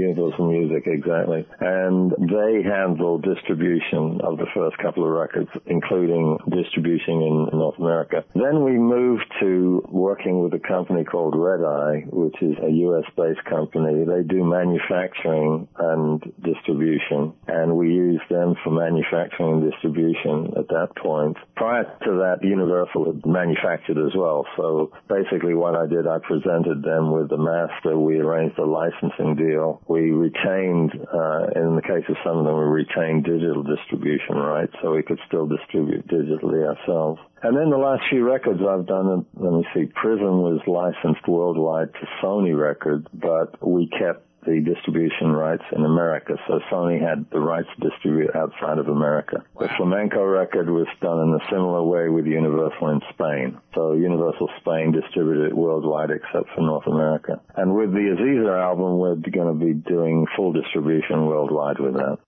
exactly. And they handled distribution of the first couple of records, including distribution in North America. Then we moved to working with a company called Red Eye, which is a U.S.-based company. They do manufacturing and distribution, and we used them for manufacturing and distribution at that point. Prior to that, Universal had manufactured as well. So basically what I did, I presented them with the master. We arranged a licensing deal. We retained, in the case of some of them, we retained digital distribution rights, so we could still distribute digitally ourselves. And then the last few records I've done, Prism was licensed worldwide to Sony Records, but we kept the distribution rights in America, so Sony had the rights to distribute outside of America. Wow. The Flamenco record was done in a similar way with Universal in Spain. So Universal Spain distributed it worldwide except for North America. And with the Aziza album, we're going to be doing full distribution worldwide with that.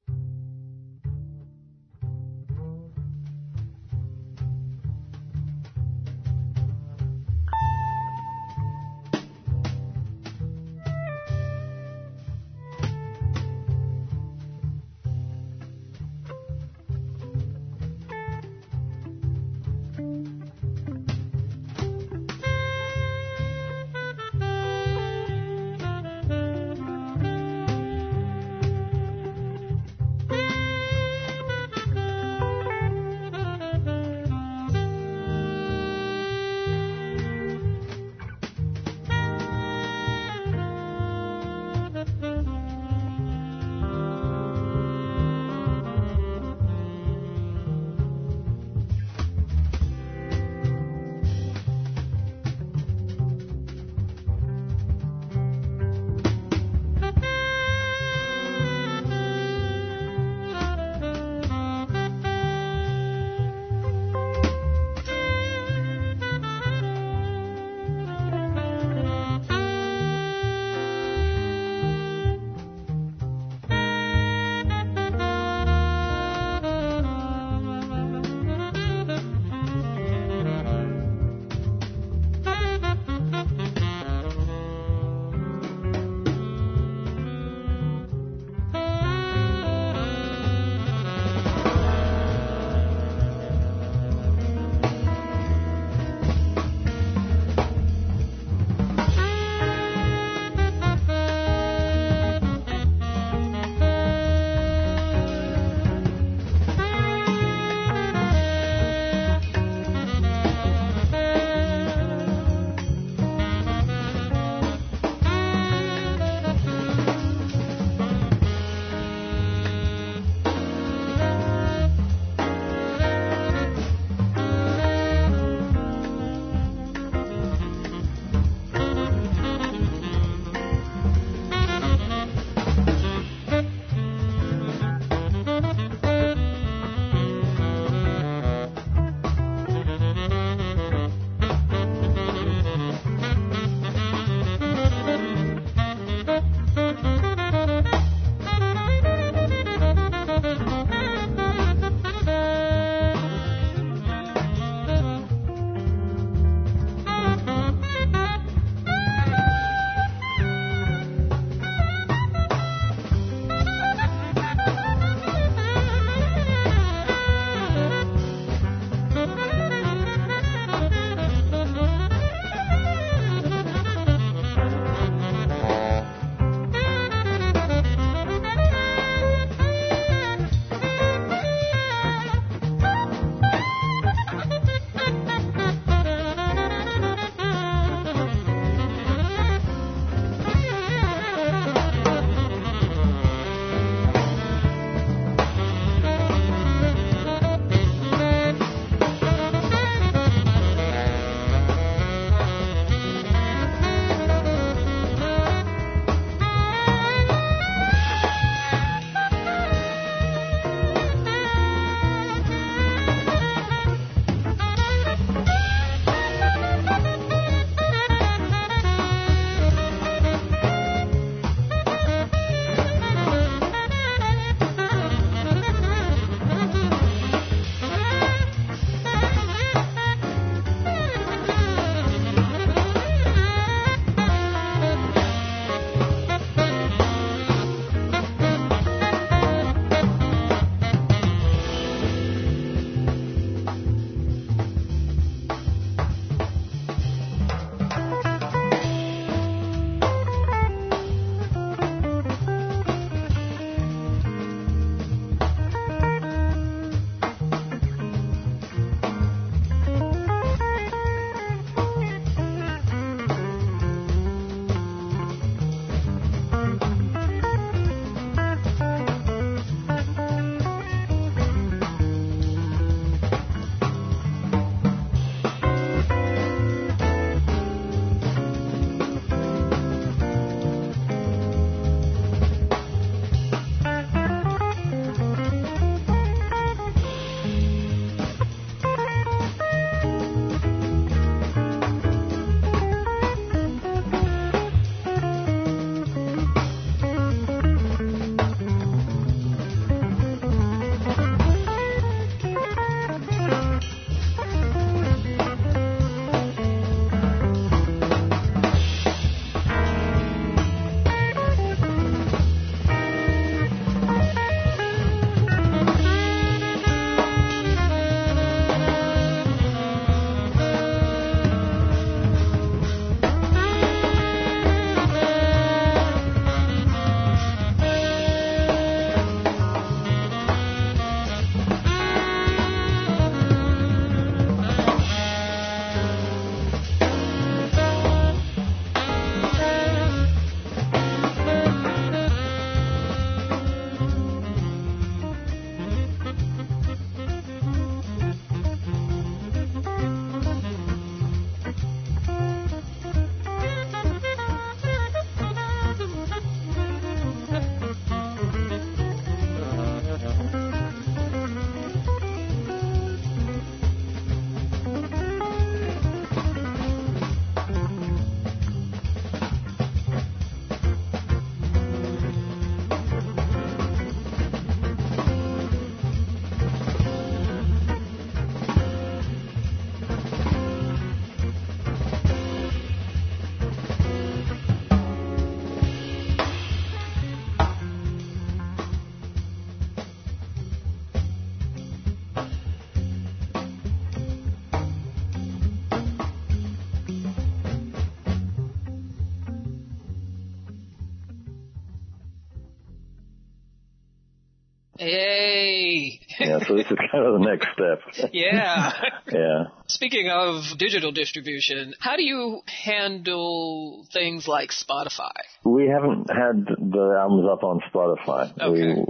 Hey! Yeah, so this is kind of the next step. Yeah. Yeah. Speaking of digital distribution, how do you handle things like Spotify? We haven't had the albums up on Spotify. Okay.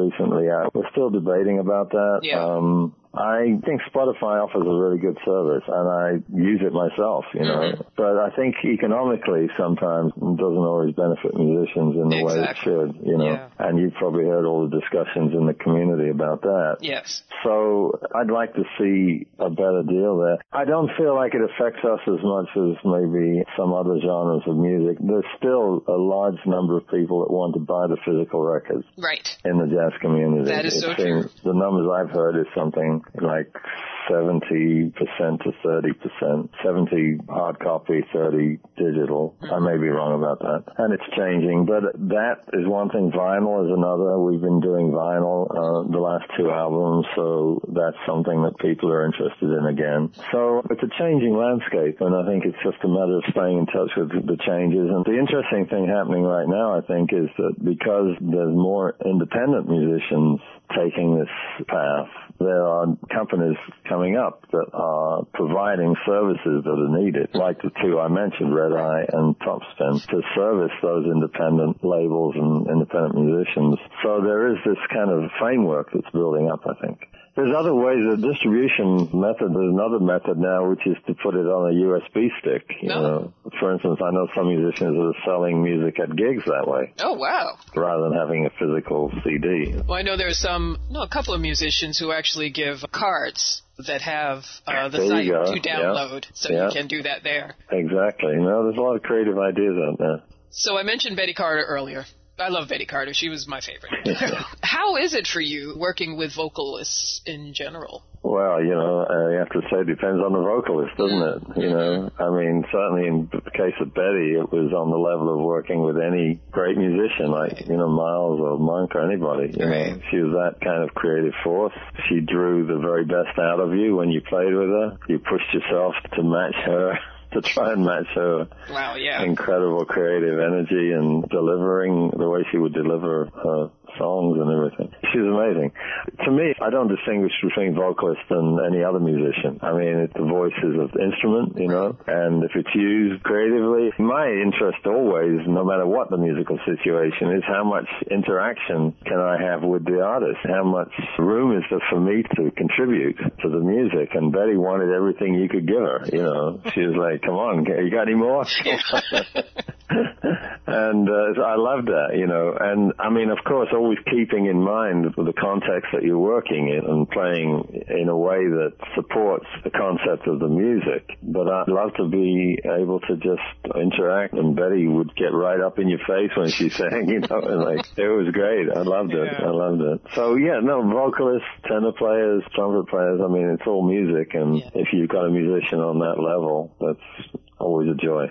We're still debating about that. Yeah. I think Spotify offers a really good service, and I use it myself, you know. Mm-hmm. But I think economically sometimes it doesn't always benefit musicians in the way it should, you know. Yeah. And you've probably heard all the discussions in the community about that. Yes. So I'd like to see a better deal there. I don't feel like it affects us as much as maybe some other genres of music. There's still a large number of people that want to buy the physical records. Right. In the jazz community. That is so true. The numbers I've heard is something like 70% to 30%. 70 hard copy, 30 digital. I may be wrong about that. And it's changing, but that is one thing. Vinyl is another. We've been doing vinyl the last 2 albums, so that's something that people are interested in again. So it's a changing landscape, and I think it's just a matter of staying in touch with the changes. And the interesting thing happening right now, I think, is that because there's more independent musicians taking this path, there are companies coming up that are providing services that are needed, like the 2 I mentioned, Red Eye and Topspin, to service those independent labels and independent musicians. So there is this kind of framework that's building up, I think. There's other ways of distribution method. There's another method now, which is to put it on a USB stick. You know, for instance, I know some musicians that are selling music at gigs that way. Oh, wow. Rather than having a physical CD. Well, I know there's a couple of musicians who actually give cards that have the site to download, so you can do that there. Exactly. No, there's a lot of creative ideas out there. So I mentioned Betty Carter earlier. I love Betty Carter. She was my favorite. How is it for you working with vocalists in general? Well, you know, you have to say it depends on the vocalist, doesn't it? You know, I mean, certainly in the case of Betty, it was on the level of working with any great musician, like, you know, Miles or Monk or anybody. You know, she was that kind of creative force. She drew the very best out of you when you played with her. You pushed yourself to match her. To try and match her incredible creative energy and delivering the way she would deliver her songs and everything. She's amazing. To me, I don't distinguish between vocalists and any other musician. I mean, the voice is an instrument, you know, and if it's used creatively, my interest always, no matter what the musical situation is, how much interaction can I have with the artist? How much room is there for me to contribute to the music? And Betty wanted everything you could give her, you know. She was like, come on, you got any more? And I loved that, you know. And, I mean, of course, always keeping in mind the context that you're working in and playing in a way that supports the concept of the music. But I'd love to be able to just interact, and Betty would get right up in your face when she sang, you know, and like, it was great. I loved it. I loved it. So, yeah, no, vocalists, tenor players, trumpet players, I mean, it's all music, and if you've got a musician on that level, that's always a joy.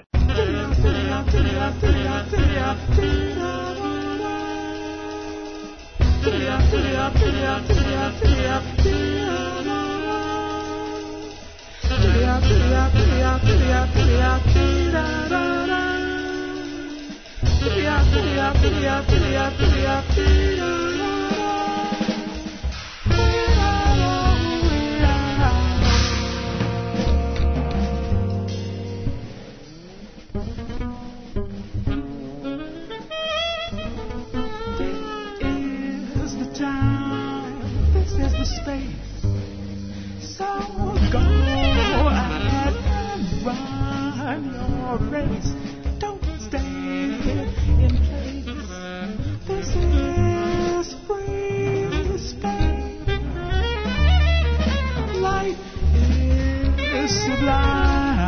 So go ahead and run your race. Don't stay in place. This is free space. Life is sublime.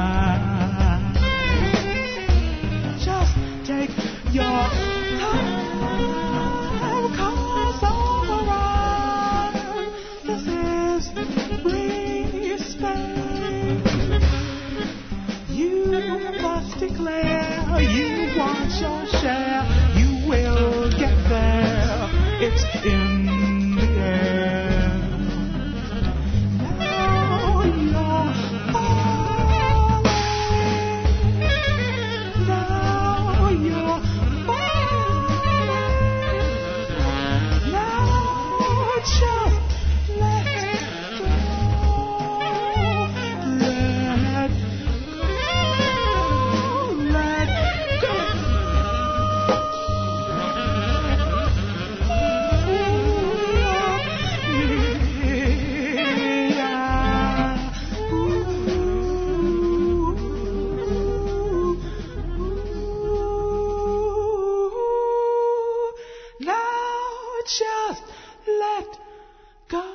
Just take your time. Cause overrun. This is free space. You must declare just let go.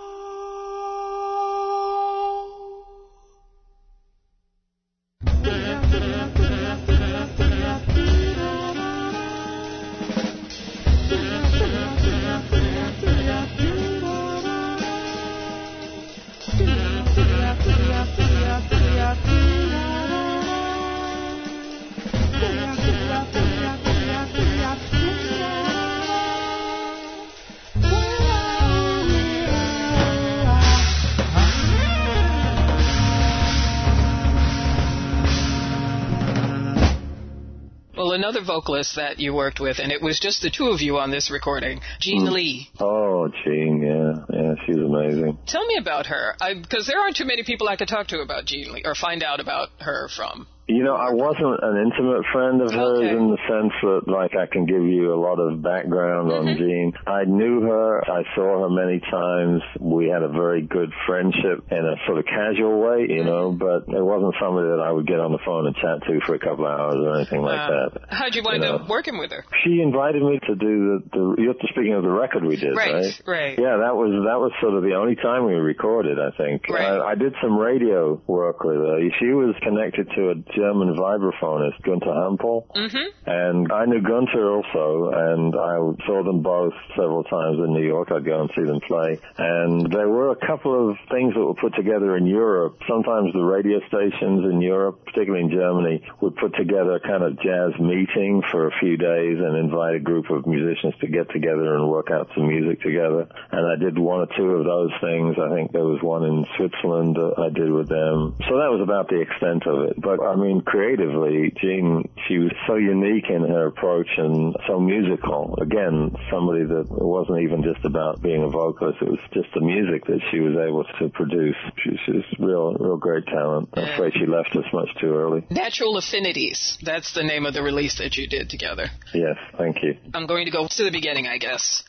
Well, another vocalist that you worked with, and it was just the two of you on this recording, Jean Lee. Oh, Jean, yeah, she's amazing. Tell me about her, because there aren't too many people I could talk to about Jean Lee, or find out about her from. You know, I wasn't an intimate friend of hers in the sense that, like, I can give you a lot of background on Jean. I knew her. I saw her many times. We had a very good friendship in a sort of casual way, you know, but it wasn't somebody that I would get on the phone and chat to for a couple of hours or anything like that. How'd you wind up working with her? She invited me to do you're speaking of the record we did, right? Right. Yeah, that was sort of the only time we recorded, I think. Right. I did some radio work with her. She was connected to a German vibraphonist, Gunther Hampel, and I knew Gunther also, and I saw them both several times in New York. I'd go and see them play, and there were a couple of things that were put together in Europe. Sometimes the radio stations in Europe, particularly in Germany, would put together a kind of jazz meeting for a few days and invite a group of musicians to get together and work out some music together, and I did one or two of those things. I think there was one in Switzerland I did with them, so that was about the extent of it. But I mean, creatively, Jean, she was so unique in her approach and so musical. Again, somebody that wasn't even just about being a vocalist, it was just the music that she was able to produce. She's real great talent. I'm afraid she left us much too early. Natural Affinities, that's the name of the release that you did together. Yes, thank you. I'm going to go to the beginning, I guess.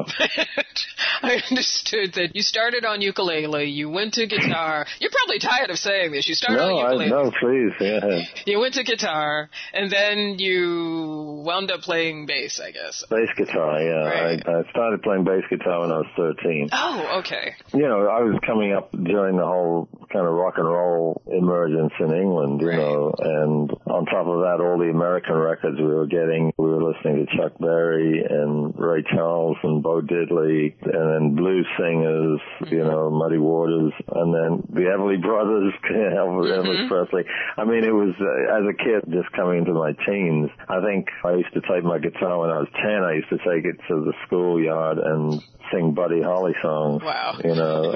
I understood that you started on ukulele, you went to guitar. You're probably tired of saying this. You started on ukulele. No, please, yeah. You went to guitar, and then you wound up playing bass, I guess. Bass guitar, yeah. Right. I started playing bass guitar when I was 13. Oh, okay. You know, I was coming up during the whole kind of rock and roll emergence in England, you know, and on top of that, all the American records we were getting, we were listening to Chuck Berry and Ray Charles and Bo Diddley, and then blues singers, you know, Muddy Waters, and then the Everly Brothers, Elvis Presley. I mean, it was, as a kid, just coming into my teens, I think I used to take my guitar when I was 10. I used to take it to the schoolyard and sing Buddy Holly songs. Wow. You know,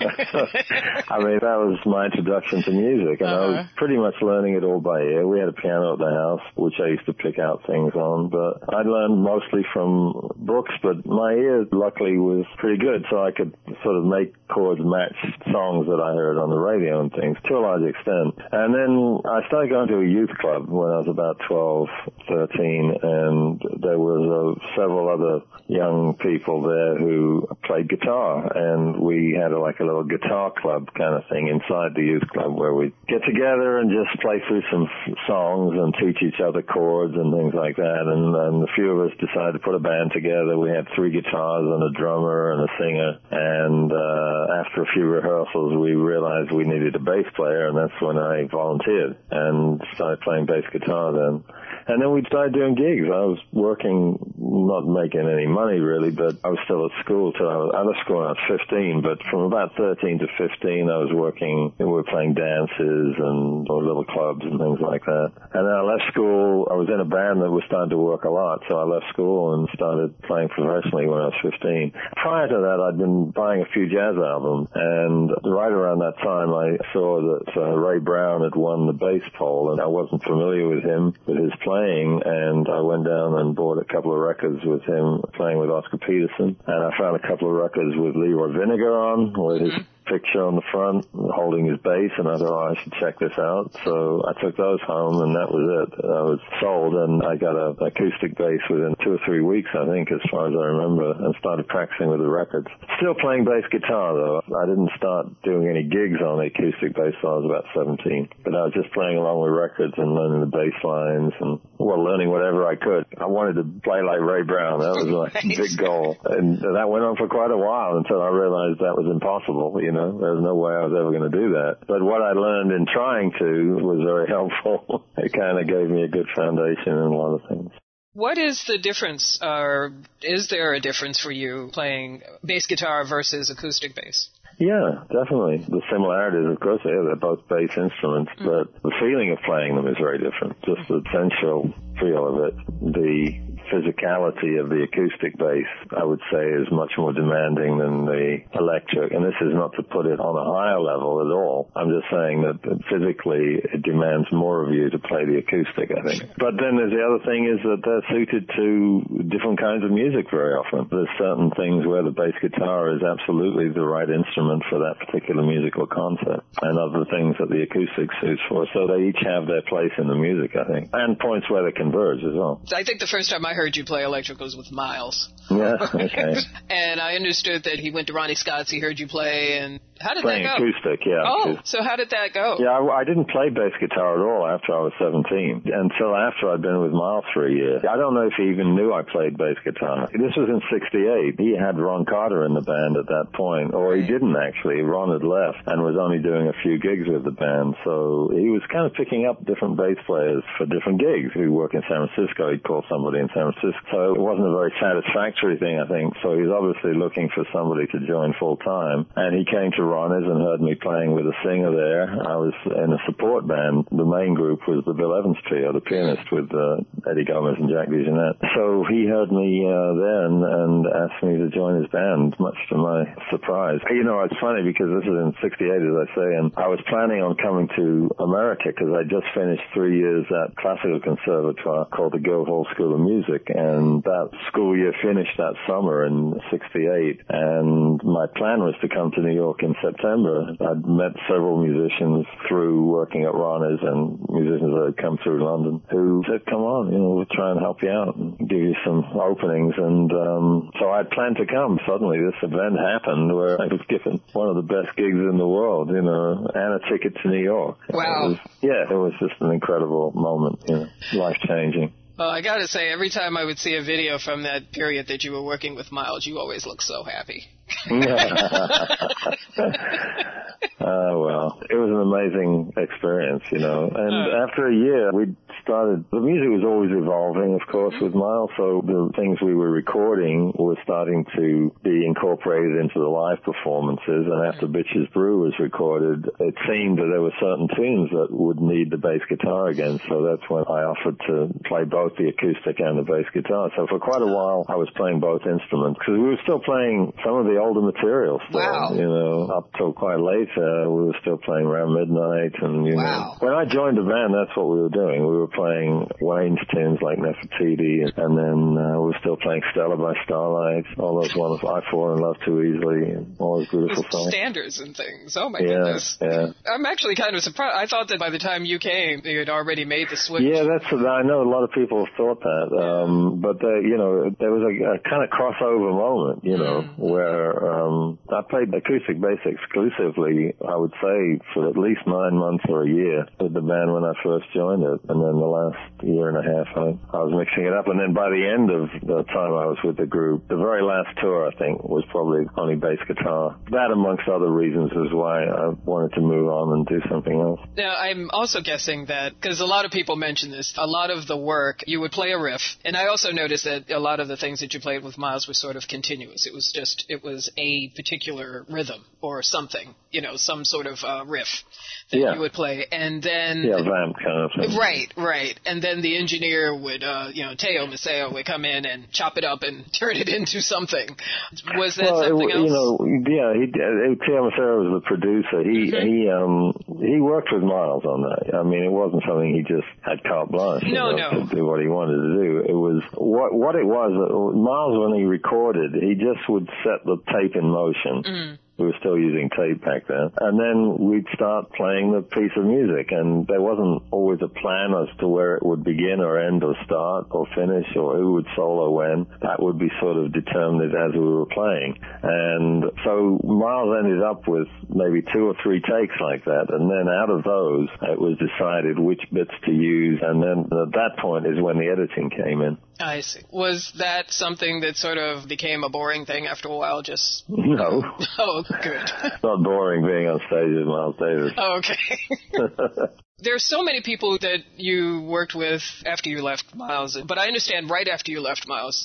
I mean, that was my introduction to music, and I was pretty much learning it all by ear. We had a piano at the house, which I used to pick out things on, but I learned mostly from books, but my ear, luckily, was pretty good, so I could sort of make chords match songs that I heard on the radio and things, to a large extent. And then I started going to a youth club when I was about 12, 13, and there was several other young people there who played guitar, and we had a little guitar club kind of thing inside the youth club where we'd get together and just play through some songs and teach each other chords and things like that. And a few of us decided to put a band together. We had 3 guitars and a drummer and a singer, and after a few rehearsals we realized we needed a bass player, and that's when I volunteered and started playing bass guitar then. And then we started doing gigs. I was working, not making any money really, but I was still at school till I left school when I was 15, but from about 13 to 15 I was working, we were playing dances and little clubs and things like that. And then I left school, I was in a band that was starting to work a lot, so I left school and started playing professionally when I was 15. Prior to that I'd been buying a few jazz albums, and right around that time I saw that Ray Brown had won the bass pole, and I wasn't familiar with him, with his playing, and I went down and bought a couple of records with him playing with Oscar Peterson, and I found a couple of records with Leroy Vinnegar on, with his picture on the front holding his bass, and I thought, I should check this out. So I took those home, and that was it. I was sold, and I got an acoustic bass within 2 or 3 weeks, I think, as far as I remember, and started practicing with the records. Still playing bass guitar, though. I didn't start doing any gigs on the acoustic bass till I was about 17, but I was just playing along with records and learning the bass lines and learning whatever I could. I wanted to play like Ray Brown. That was my big goal. And that went on for quite a while until I realized that was impossible. There was no way I was ever going to do that. But what I learned in trying to was very helpful. It kind of gave me a good foundation in a lot of things. What is the difference, or is there a difference for you playing bass guitar versus acoustic bass? Yeah, definitely. The similarities, of course, they're both bass instruments, but the feeling of playing them is very different. Just the sensual feel of it. The physicality of the acoustic bass, I would say, is much more demanding than the electric. And this is not to put it on a higher level at all. I'm just saying that physically it demands more of you to play the acoustic, I think. But then there's the other thing is that they're suited to different kinds of music very often. There's certain things where the bass guitar is absolutely the right instrument for that particular musical concept, and other things that the acoustic suits for. So they each have their place in the music, I think, and points where they converge as well. I think the first time I heard you play electric was with Miles. Yeah, okay. And I understood that he went to Ronnie Scott's, he heard you play, and how did Playing that go? Acoustic, yeah. Oh, so how did that go? Yeah, I didn't play bass guitar at all after I was 17, until after I'd been with Miles for a year. I don't know if he even knew I played bass guitar. This was in '68. He had Ron Carter in the band at that point, or he didn't actually. Ron had left and was only doing a few gigs with the band, so he was kind of picking up different bass players for different gigs. He'd work in San Francisco, he'd call somebody in San Francisco, so it wasn't a very satisfactory thing, I think, so he was obviously looking for somebody to join full time, and he came to Ronnie's and heard me playing with a singer there. I was in a support band. The main group was the Bill Evans Trio, the pianist, with Eddie Gomez and Jack DeJohnette. So he heard me then and asked me to join his band, much to my surprise. It's funny because this is in '68, as I say, and I was planning on coming to America because I just finished 3 years at Classical Conservatoire called the Guildhall School of Music, and that school year finished that summer in '68, and my plan was to come to New York in September. I'd met several musicians through working at Ronnie's and musicians that had come through London who said, come on, we'll try and help you out and give you some openings. And so I'd planned to come. Suddenly this event happened where I was given one of the best gigs in the world, and a ticket to New York. Wow. It was just an incredible moment, life-changing. Well, I gotta say, every time I would see a video from that period that you were working with Miles, you always look so happy. Well, it was an amazing experience, And after a year, the music was always evolving, of course, with Miles, so the things we were recording were starting to be incorporated into the live performances, and after Bitches Brew was recorded, it seemed that there were certain tunes that would need the bass guitar again, so that's when I offered to play both the acoustic and the bass guitar. So for quite a while, I was playing both instruments, because we were still playing some of the older material still, up till quite late. We were still playing around midnight, and when I joined the band, that's what we were doing. We were playing Wayne's tunes like Nefertiti, and then we were still playing Stella by Starlight, all those wonderful I Fall in Love Too Easily, and all those beautiful songs. Standards and things. Oh my goodness. Yeah. I'm actually kind of surprised. I thought that by the time you came, you had already made the switch. Yeah, I know a lot of people have thought that, but there was a kind of crossover moment, where I played acoustic bass exclusively, I would say, for at least 9 months or a year with the band when I first joined it. And then the last year and a half, I was mixing it up. And then by the end of the time I was with the group, the very last tour, I think, was probably only bass guitar. That, amongst other reasons, is why I wanted to move on and do something else. Now, I'm also guessing that, because a lot of people mention this, a lot of the work, you would play a riff. And I also noticed that a lot of the things that you played with Miles were sort of continuous. It was a particular rhythm or something, some sort of riff that you would play, and then vamp kind of thing. Right, and then the engineer would, Teo Maceo would come in and chop it up and turn it into something. Was that something else? Teo Maceo was the producer. He worked with Miles on that. I mean, it wasn't something he just had carte blanche to do what he wanted to do. It was what it was. Miles, when he recorded, he just would set the tape in motion. We were still using tape back then. And then we'd start playing the piece of music, and there wasn't always a plan as to where it would begin or end or start or finish or who would solo when. That would be sort of determined as we were playing. And so Miles ended up with maybe 2 or 3 takes like that, and then out of those, it was decided which bits to use, and then at that point is when the editing came in. I see. Was that something that sort of became a boring thing after a while, just... No. Oh, good. It's not boring being on stage with Miles Davis. Oh, okay. There's so many people that you worked with after you left Miles, but I understand right after you left Miles,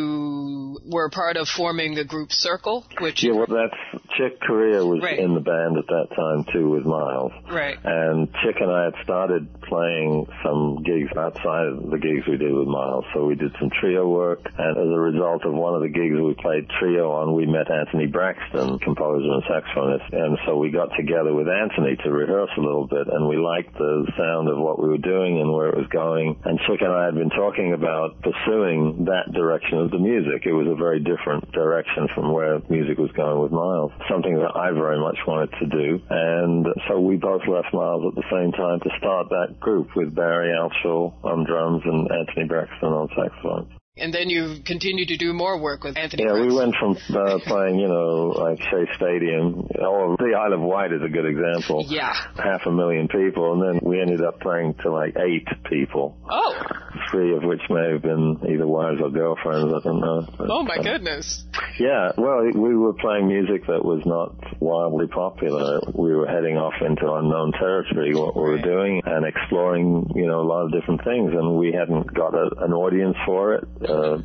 you were part of forming the group Circle, which... Yeah, well, that's... Chick Corea was right. in the band at that time, too, with Miles. Right. And Chick and I had started playing some gigs outside of the gigs we did with Miles, so we did some trio work, and as a result of one of the gigs we played trio on, we met Anthony Braxton, composer and saxophonist, and so we got together with Anthony to rehearse a little bit, and we liked the sound of what we were doing and where it was going. And Chick and I had been talking about pursuing that direction of the music. It was a very different direction from where music was going with Miles, something that I very much wanted to do. And so we both left Miles at the same time to start that group with Barry Altschul on drums and Anthony Braxton on saxophone. And then you continued to do more work with Anthony Braxton. Yeah, we went from playing, like Shea Stadium, or the Isle of Wight is a good example. Yeah. 500,000 people, and then we ended up playing to like 8 people. Oh. 3 of which may have been either wives or girlfriends, I don't know. But, oh, my goodness. Yeah, well, we were playing music that was not wildly popular. We were heading off into unknown territory, what we were doing, and exploring, a lot of different things, and we hadn't got an audience for it.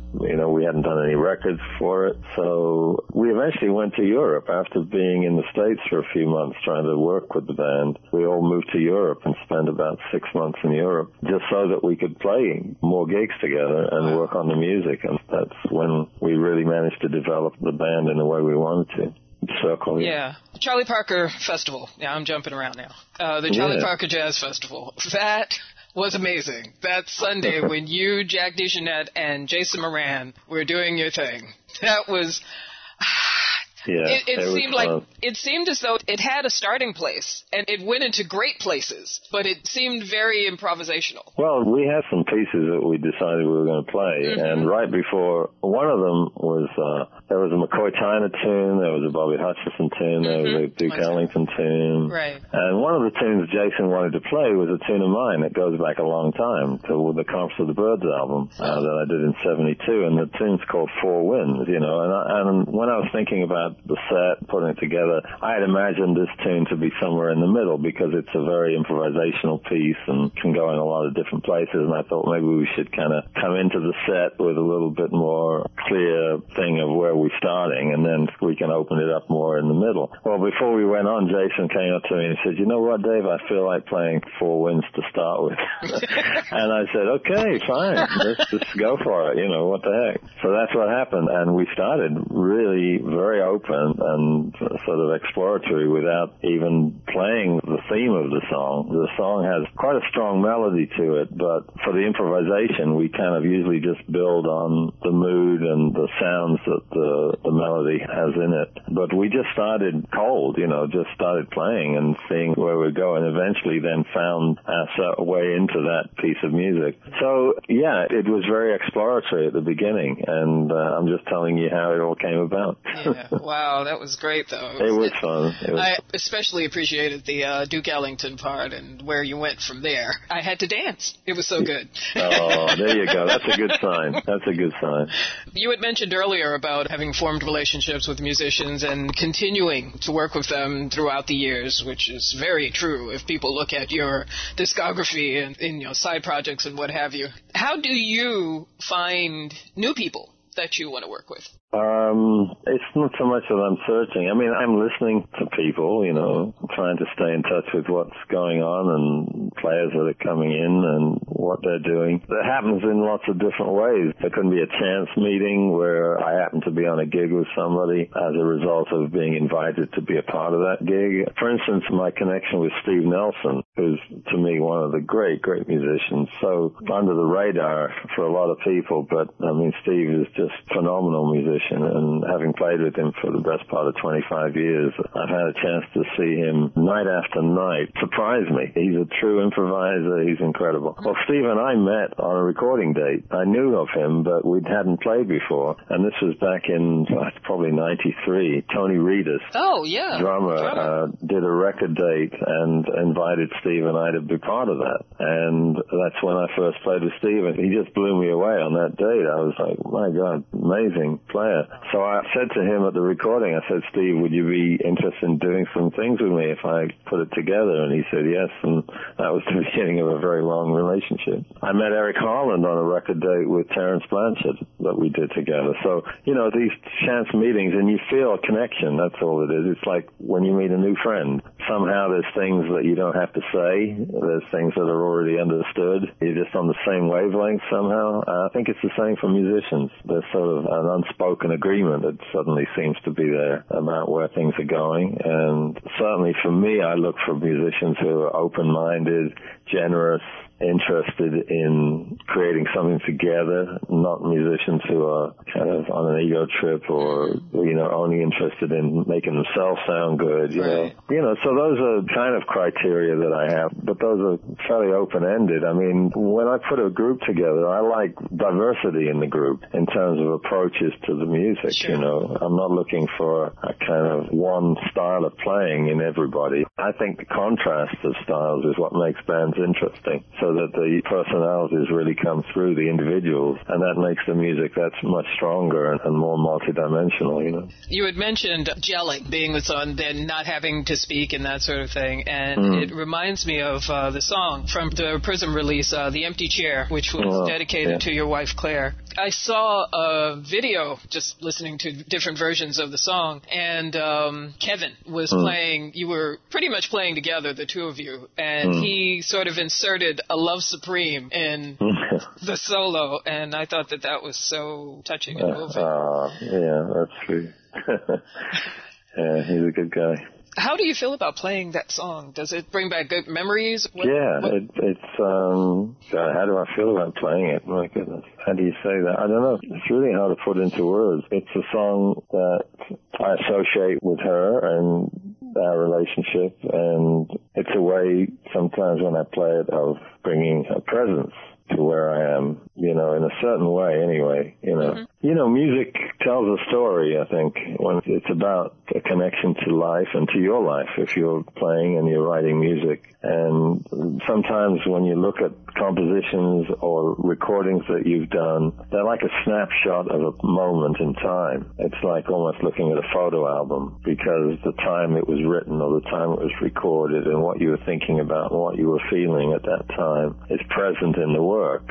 We hadn't done any records for it. So we eventually went to Europe after being in the States for a few months trying to work with the band. We all moved to Europe and spent about 6 months in Europe just so that we could play more gigs together and work on the music. And that's when we really managed to develop the band in the way we wanted to. Circle, yeah. The Charlie Parker Festival. Yeah, I'm jumping around now. The Charlie Parker Jazz Festival. That was amazing. That Sunday when you, Jack DeJohnette, and Jason Moran were doing your thing. That was... Yeah, it seemed as though it had a starting place, and it went into great places, but it seemed very improvisational. Well, we had some pieces that we decided we were going to play, and right before, one of them was, there was a McCoy Tyner tune, there was a Bobby Hutcherson tune, there was a Duke Ellington tune. Right. And one of the tunes Jason wanted to play was a tune of mine that goes back a long time to the Comps of the Birds album that I did in 72, and the tune's called Four Winds, and when I was thinking about the set, putting it together, I had imagined this tune to be somewhere in the middle because it's a very improvisational piece and can go in a lot of different places, and I thought maybe we should kind of come into the set with a little bit more clear thing of where we're starting, and then we can open it up more in the middle. Well, before we went on, Jason came up to me and said, "You know what, Dave, I feel like playing Four Winds to start with." And I said, "Okay, fine, let's just go for it, what the heck." So that's what happened, and we started really very open and sort of exploratory without even playing the theme of the song. The song has quite a strong melody to it, but for the improvisation, we kind of usually just build on the mood and the sounds that the melody has in it. But we just started cold, just started playing and seeing where we're going. Eventually then found our way into that piece of music. So, yeah, it was very exploratory at the beginning, and I'm just telling you how it all came about. Yeah. Wow, that was great, though. It was fun. I especially appreciated the Duke Ellington part and where you went from there. I had to dance. It was so good. Oh, there you go. That's a good sign. That's a good sign. You had mentioned earlier about having formed relationships with musicians and continuing to work with them throughout the years, which is very true if people look at your discography and in side projects and what have you. How do you find new people that you want to work with? It's not so much that I'm searching. I mean, I'm listening to people, trying to stay in touch with what's going on and players that are coming in and what they're doing. That happens in lots of different ways. There can be a chance meeting where I happen to be on a gig with somebody as a result of being invited to be a part of that gig. For instance, my connection with Steve Nelson, who's to me one of the great, great musicians, so under the radar for a lot of people, but I mean, Steve is just phenomenal musician, and having played with him for the best part of 25 years, I've had a chance to see him night after night surprise me. He's a true improviser. He's incredible. Well, Steve and I met on a recording date. I knew of him, but we hadn't played before, and this was back in probably 93. Tony Reedus, drummer, did a record date and invited Steve and I to be part of that, and that's when I first played with Steve, and he just blew me away on that date. I was like, my God, amazing player. So I said to him at the recording, I said, Steve, would you be interested in doing some things with me if I put it together? And he said yes, and that was the beginning of a very long relationship. I met Eric Harland on a record date with Terence Blanchard that we did together. So, these chance meetings, and you feel a connection, that's all it is. It's like when you meet a new friend. Somehow there's things that you don't have to say. There's things that are already understood. You're just on the same wavelength somehow. I think it's the same for musicians. There's sort of an unspoken agreement that suddenly seems to be there about where things are going. And certainly for me, I look for musicians who are open-minded, generous, interested in creating something together, not musicians who are kind of on an ego trip or, only interested in making themselves sound good, you know. So those are kind of criteria that I have, but those are fairly open-ended. I mean, when I put a group together, I like diversity in the group in terms of approaches to the music, I'm not looking for a kind of one style of playing in everybody. I think the contrast of styles is what makes bands interesting, so that the personalities really come through the individuals, and that makes the music that's much stronger and more multidimensional, You had mentioned gelling, being with someone, then not having to speak and that sort of thing, and it reminds me of the song from the Prism release, The Empty Chair, which was dedicated to your wife, Claire. I saw a video, just listening to different versions of the song, and Kevin was playing, you were pretty much playing together, the two of you, and he sort of inserted a Love Supreme in the solo, and I thought that was so touching and moving. Yeah, that's true. Yeah, he's a good guy. How do you feel about playing that song? Does it bring back good memories? It's how do I feel about playing it? My goodness. How do you say that? I don't know. It's really hard to put into words. It's a song that I associate with her and our relationship, and it's a way sometimes when I play it of bringing a presence to where I am, in a certain way anyway, Music tells a story, I think, when it's about a connection to life and to your life if you're playing and you're writing music. And sometimes when you look at compositions or recordings that you've done, they're like a snapshot of a moment in time. It's like almost looking at a photo album, because the time it was written or the time it was recorded and what you were thinking about and what you were feeling at that time is present in the work.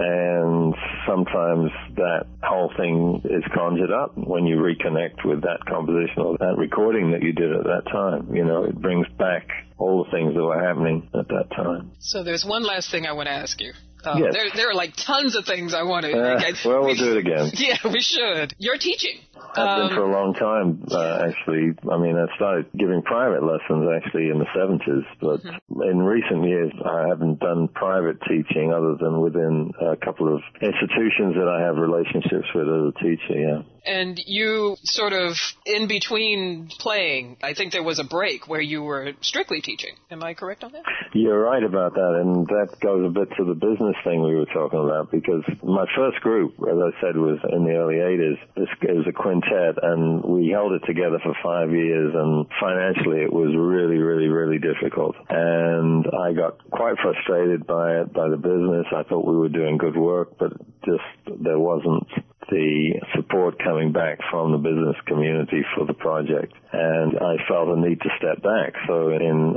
And sometimes that whole thing is conjured up when you reconnect with that composition or that recording that you did at that time. It brings back all the things that were happening at that time. So there's one last thing I want to ask you. Yes. There are like tons of things I want to... well, we'll do it again. Yeah, we should. You're teaching. I've been for a long time, actually. I mean, I started giving private lessons, actually, in the 70s. But in recent years, I haven't done private teaching other than within a couple of institutions that I have relationships with as a teacher, yeah. And you sort of, in between playing, I think there was a break where you were strictly teaching. Am I correct on that? You're right about that, and that goes a bit to the business thing we were talking about, because my first group, as I said, was in the early 80s. It was a quintet, and we held it together for 5 years, and financially it was really, really, really difficult. And I got quite frustrated by it, by the business. I thought we were doing good work, but just there wasn't the support coming back from the business community for the project. And I felt a need to step back. So in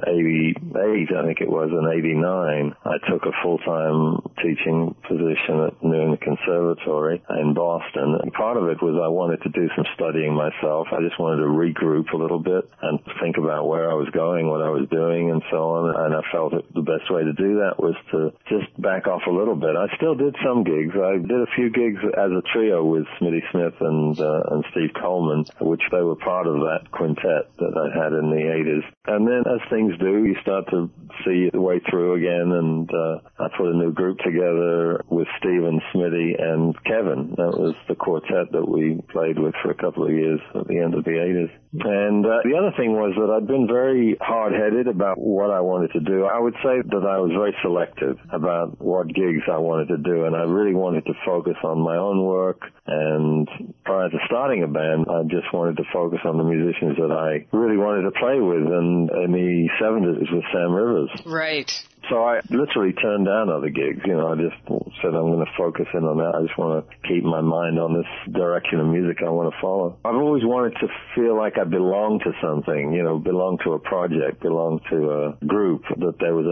88, I think it was, in 89, I took a full-time teaching position at New England Conservatory in Boston. And part of it was I wanted to do some studying myself. I just wanted to regroup a little bit and think about where I was going, what I was doing, and so on. And I felt that the best way to do that was to just back off a little bit. I still did some gigs. I did a few gigs as a trio with Smitty Smith and Steve Coleman, which they were part of that quintet that I had in the 80s. And then, as things do, you start to see the way through again, and I put a new group together with Stephen, Smitty, and Kevin. That was the quartet that we played with for a couple of years at the end of the 80s. And the other thing was that I'd been very hard-headed about what I wanted to do. I would say that I was very selective about what gigs I wanted to do, and I really wanted to focus on my own work. And prior to starting a band, I just wanted to focus on the musicians that I really wanted to play with, and in the 70s with Sam Rivers. Right. So I literally turned down other gigs. I just said I'm going to focus in on that. I just want to keep my mind on this direction of music I want to follow. I've always wanted to feel like I belong to something, belong to a project, belong to a group, that there was a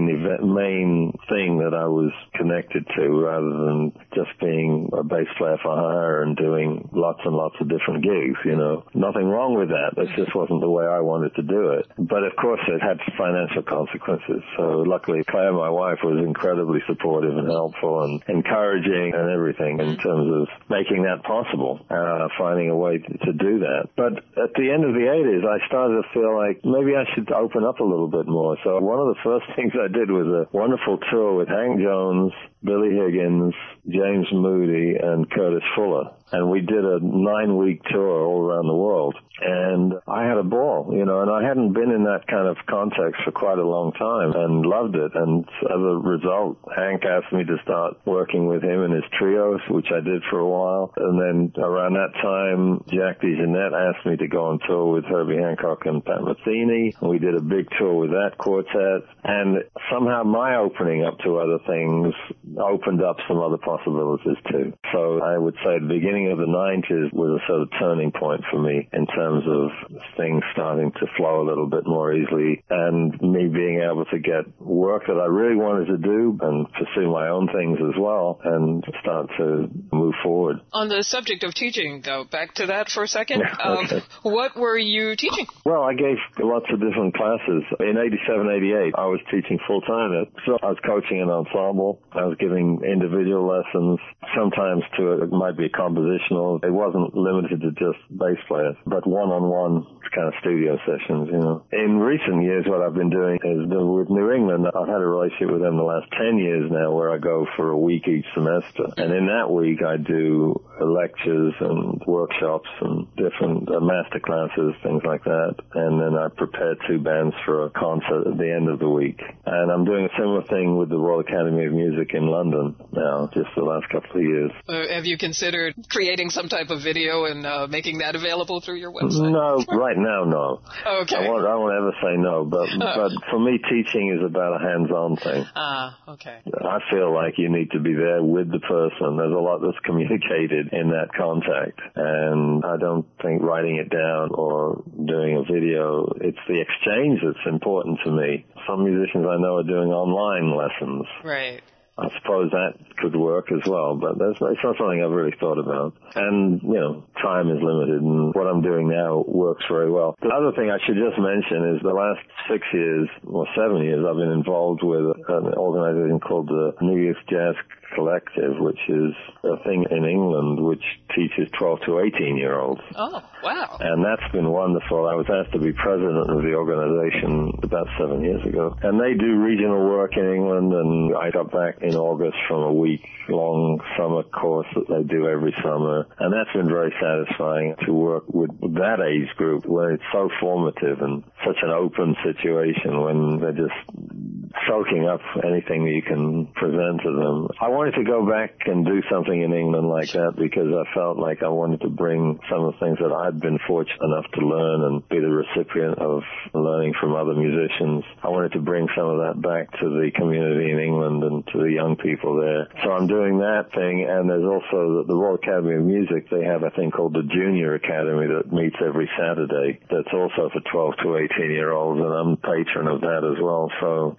main thing that I was connected to, rather than just being a bass player for hire and doing lots and lots of different gigs, Nothing wrong with that. That just wasn't the way I wanted to do it. But of course it had financial consequences. So luckily, Claire, my wife, was incredibly supportive and helpful and encouraging and everything in terms of making that possible, finding a way to do that. But at the end of the 80s, I started to feel like maybe I should open up a little bit more. So one of the first things I did was a wonderful tour with Hank Jones, Billy Higgins, James Moody, and Curtis Fuller. And we did a 9-week tour all around the world. And I had a ball, and I hadn't been in that kind of context for quite a long time and loved it. And as a result, Hank asked me to start working with him in his trios, which I did for a while. And then around that time, Jack DeJohnette asked me to go on tour with Herbie Hancock and Pat Metheny. We did a big tour with that quartet. And somehow my opening up to other things opened up some other possibilities too. So I would say the beginning of the 90s was a sort of turning point for me in terms of things starting to flow a little bit more easily, and me being able to get work that I really wanted to do and pursue my own things as well and start to move forward. On the subject of teaching, though, back to that for a second. Okay. What were you teaching? Well, I gave lots of different classes. In 87, 88, I was teaching full-time. So I was coaching an ensemble. I was giving individual lessons, sometimes it might be compositional. It wasn't limited to just bass players, but one-on-one kind of studio sessions, In recent years, what I've been doing is with New England. I've had a relationship with them the last 10 years now, where I go for a week each semester. And in that week, I do lectures and workshops and different master classes, things like that. And then I prepare 2 bands for a concert at the end of the week. And I'm doing a similar thing with the Royal Academy of Music in London now, just the last couple of years. Have you considered creating some type of video and making that available through your website? No, right now, no. Okay. I won't ever say no, but for me, teaching is about a hands-on thing. Okay. I feel like you need to be there with the person. There's a lot that's communicated in that contact, and I don't think writing it down or doing a video, it's the exchange that's important to me. Some musicians I know are doing online lessons. Right. I suppose that could work as well, but it's not something I've really thought about. And, time is limited, and what I'm doing now works very well. The other thing I should just mention is the last 6 years, or 7 years, I've been involved with an organization called the New Youth Jazz Collective, which is a thing in England which teaches 12 to 18-year-olds. Oh, wow. And that's been wonderful. I was asked to be president of the organization about 7 years ago. And they do regional work in England, and I got back in August from a week-long summer course that they do every summer. And that's been very satisfying to work with that age group where it's so formative and such an open situation when they're just soaking up anything that you can present to them. I wanted to go back and do something in England like that because I felt like I wanted to bring some of the things that I'd been fortunate enough to learn and be the recipient of learning from other musicians. I wanted to bring some of that back to the community in England and to the young people there. So I'm doing that thing, and there's also the Royal Academy of Music. They have a thing called the Junior Academy that meets every Saturday. That's also for 12 to 18-year-olds, and I'm patron of that as well. So those are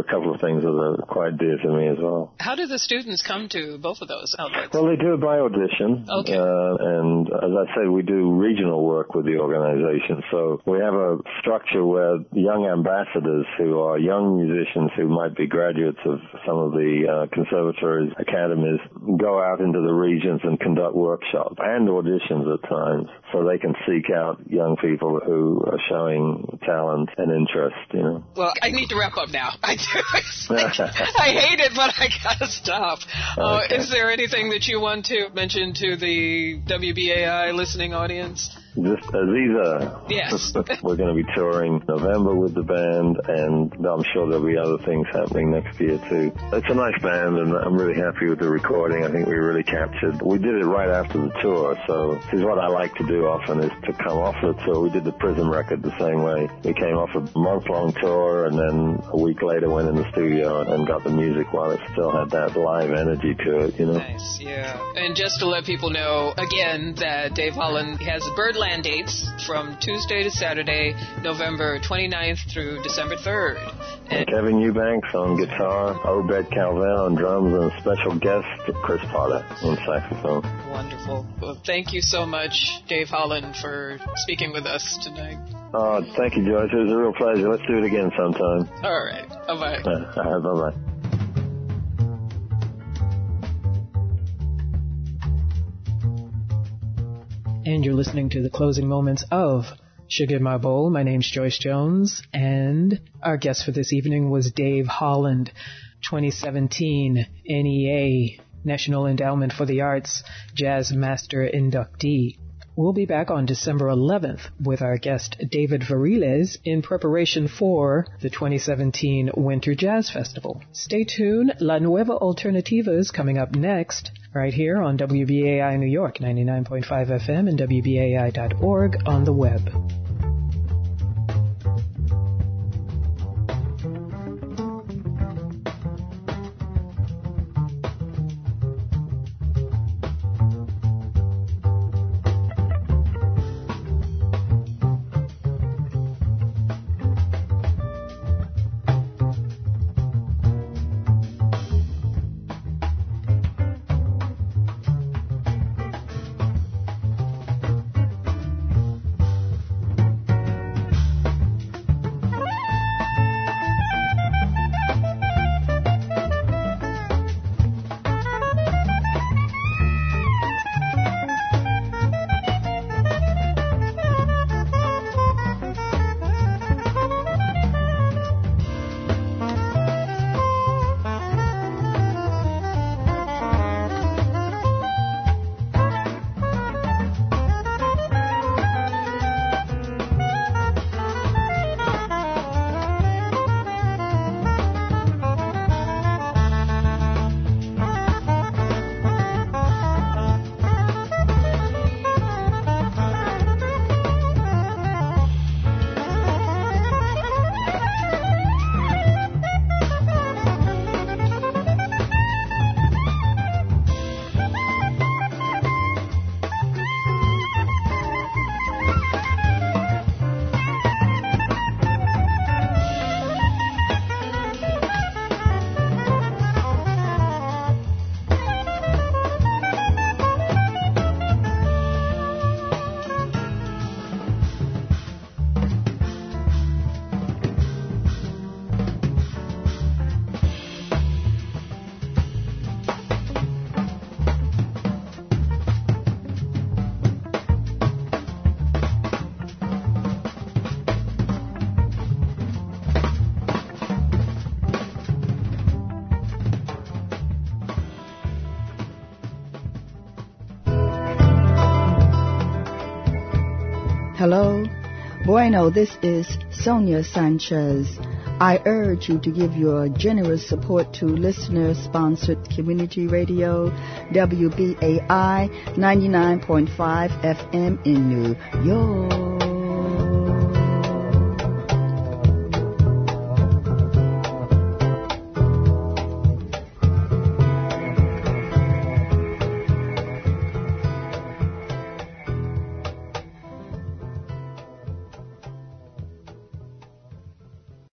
couple of things that are quite dear to me as well. How do the students come to both of those outlets? Well, they do it by audition. Okay. And as I say, we do regional work with the organization. So we have a structure where young ambassadors who are young musicians who might be graduates of some of the conservatories, academies, go out into the regions and conduct workshops and auditions at times, so they can seek out young people who are showing talent and interest, you know. Well, I need to wrap up now. I do. I hate it, but I gotta stop. Okay. Is there anything that you want to mention to the WBAI listening audience? Just Aziza. Yes. We're going to be touring November with the band, and I'm sure there'll be other things happening next year too. It's a nice band, and I'm really happy with the recording. I think we really captured. We did it right after the tour, so this is what I like to do often, is to come off the tour. We did the Prism record the same way. We came off a month-long tour, and then a week later went in the studio and got the music while it still had that live energy to it, you know. Nice, yeah. And just to let people know, again, that Dave Holland has Birdland dates from Tuesday to Saturday, November 29th through December 3rd. And Kevin Eubanks on guitar, Obed Calvin on drums, and a special guest, Chris Potter on saxophone. Wonderful. Well, thank you so much, Dave Holland, for speaking with us tonight. Thank you, Joyce. It was a real pleasure. Let's do it again sometime. All right. Bye-bye. Bye-bye. And you're listening to the closing moments of Sugar in My Bowl. My name's Joyce Jones, and our guest for this evening was Dave Holland, 2017 NEA, National Endowment for the Arts, Jazz Master inductee. We'll be back on December 11th with our guest David Variles in preparation for the 2017 Winter Jazz Festival. Stay tuned. La Nueva Alternativa is coming up next, right here on WBAI New York, 99.5 FM and WBAI.org on the web. Hello. Bueno, this is Sonia Sanchez. I urge you to give your generous support to listener-sponsored community radio, WBAI 99.5 FM in New York.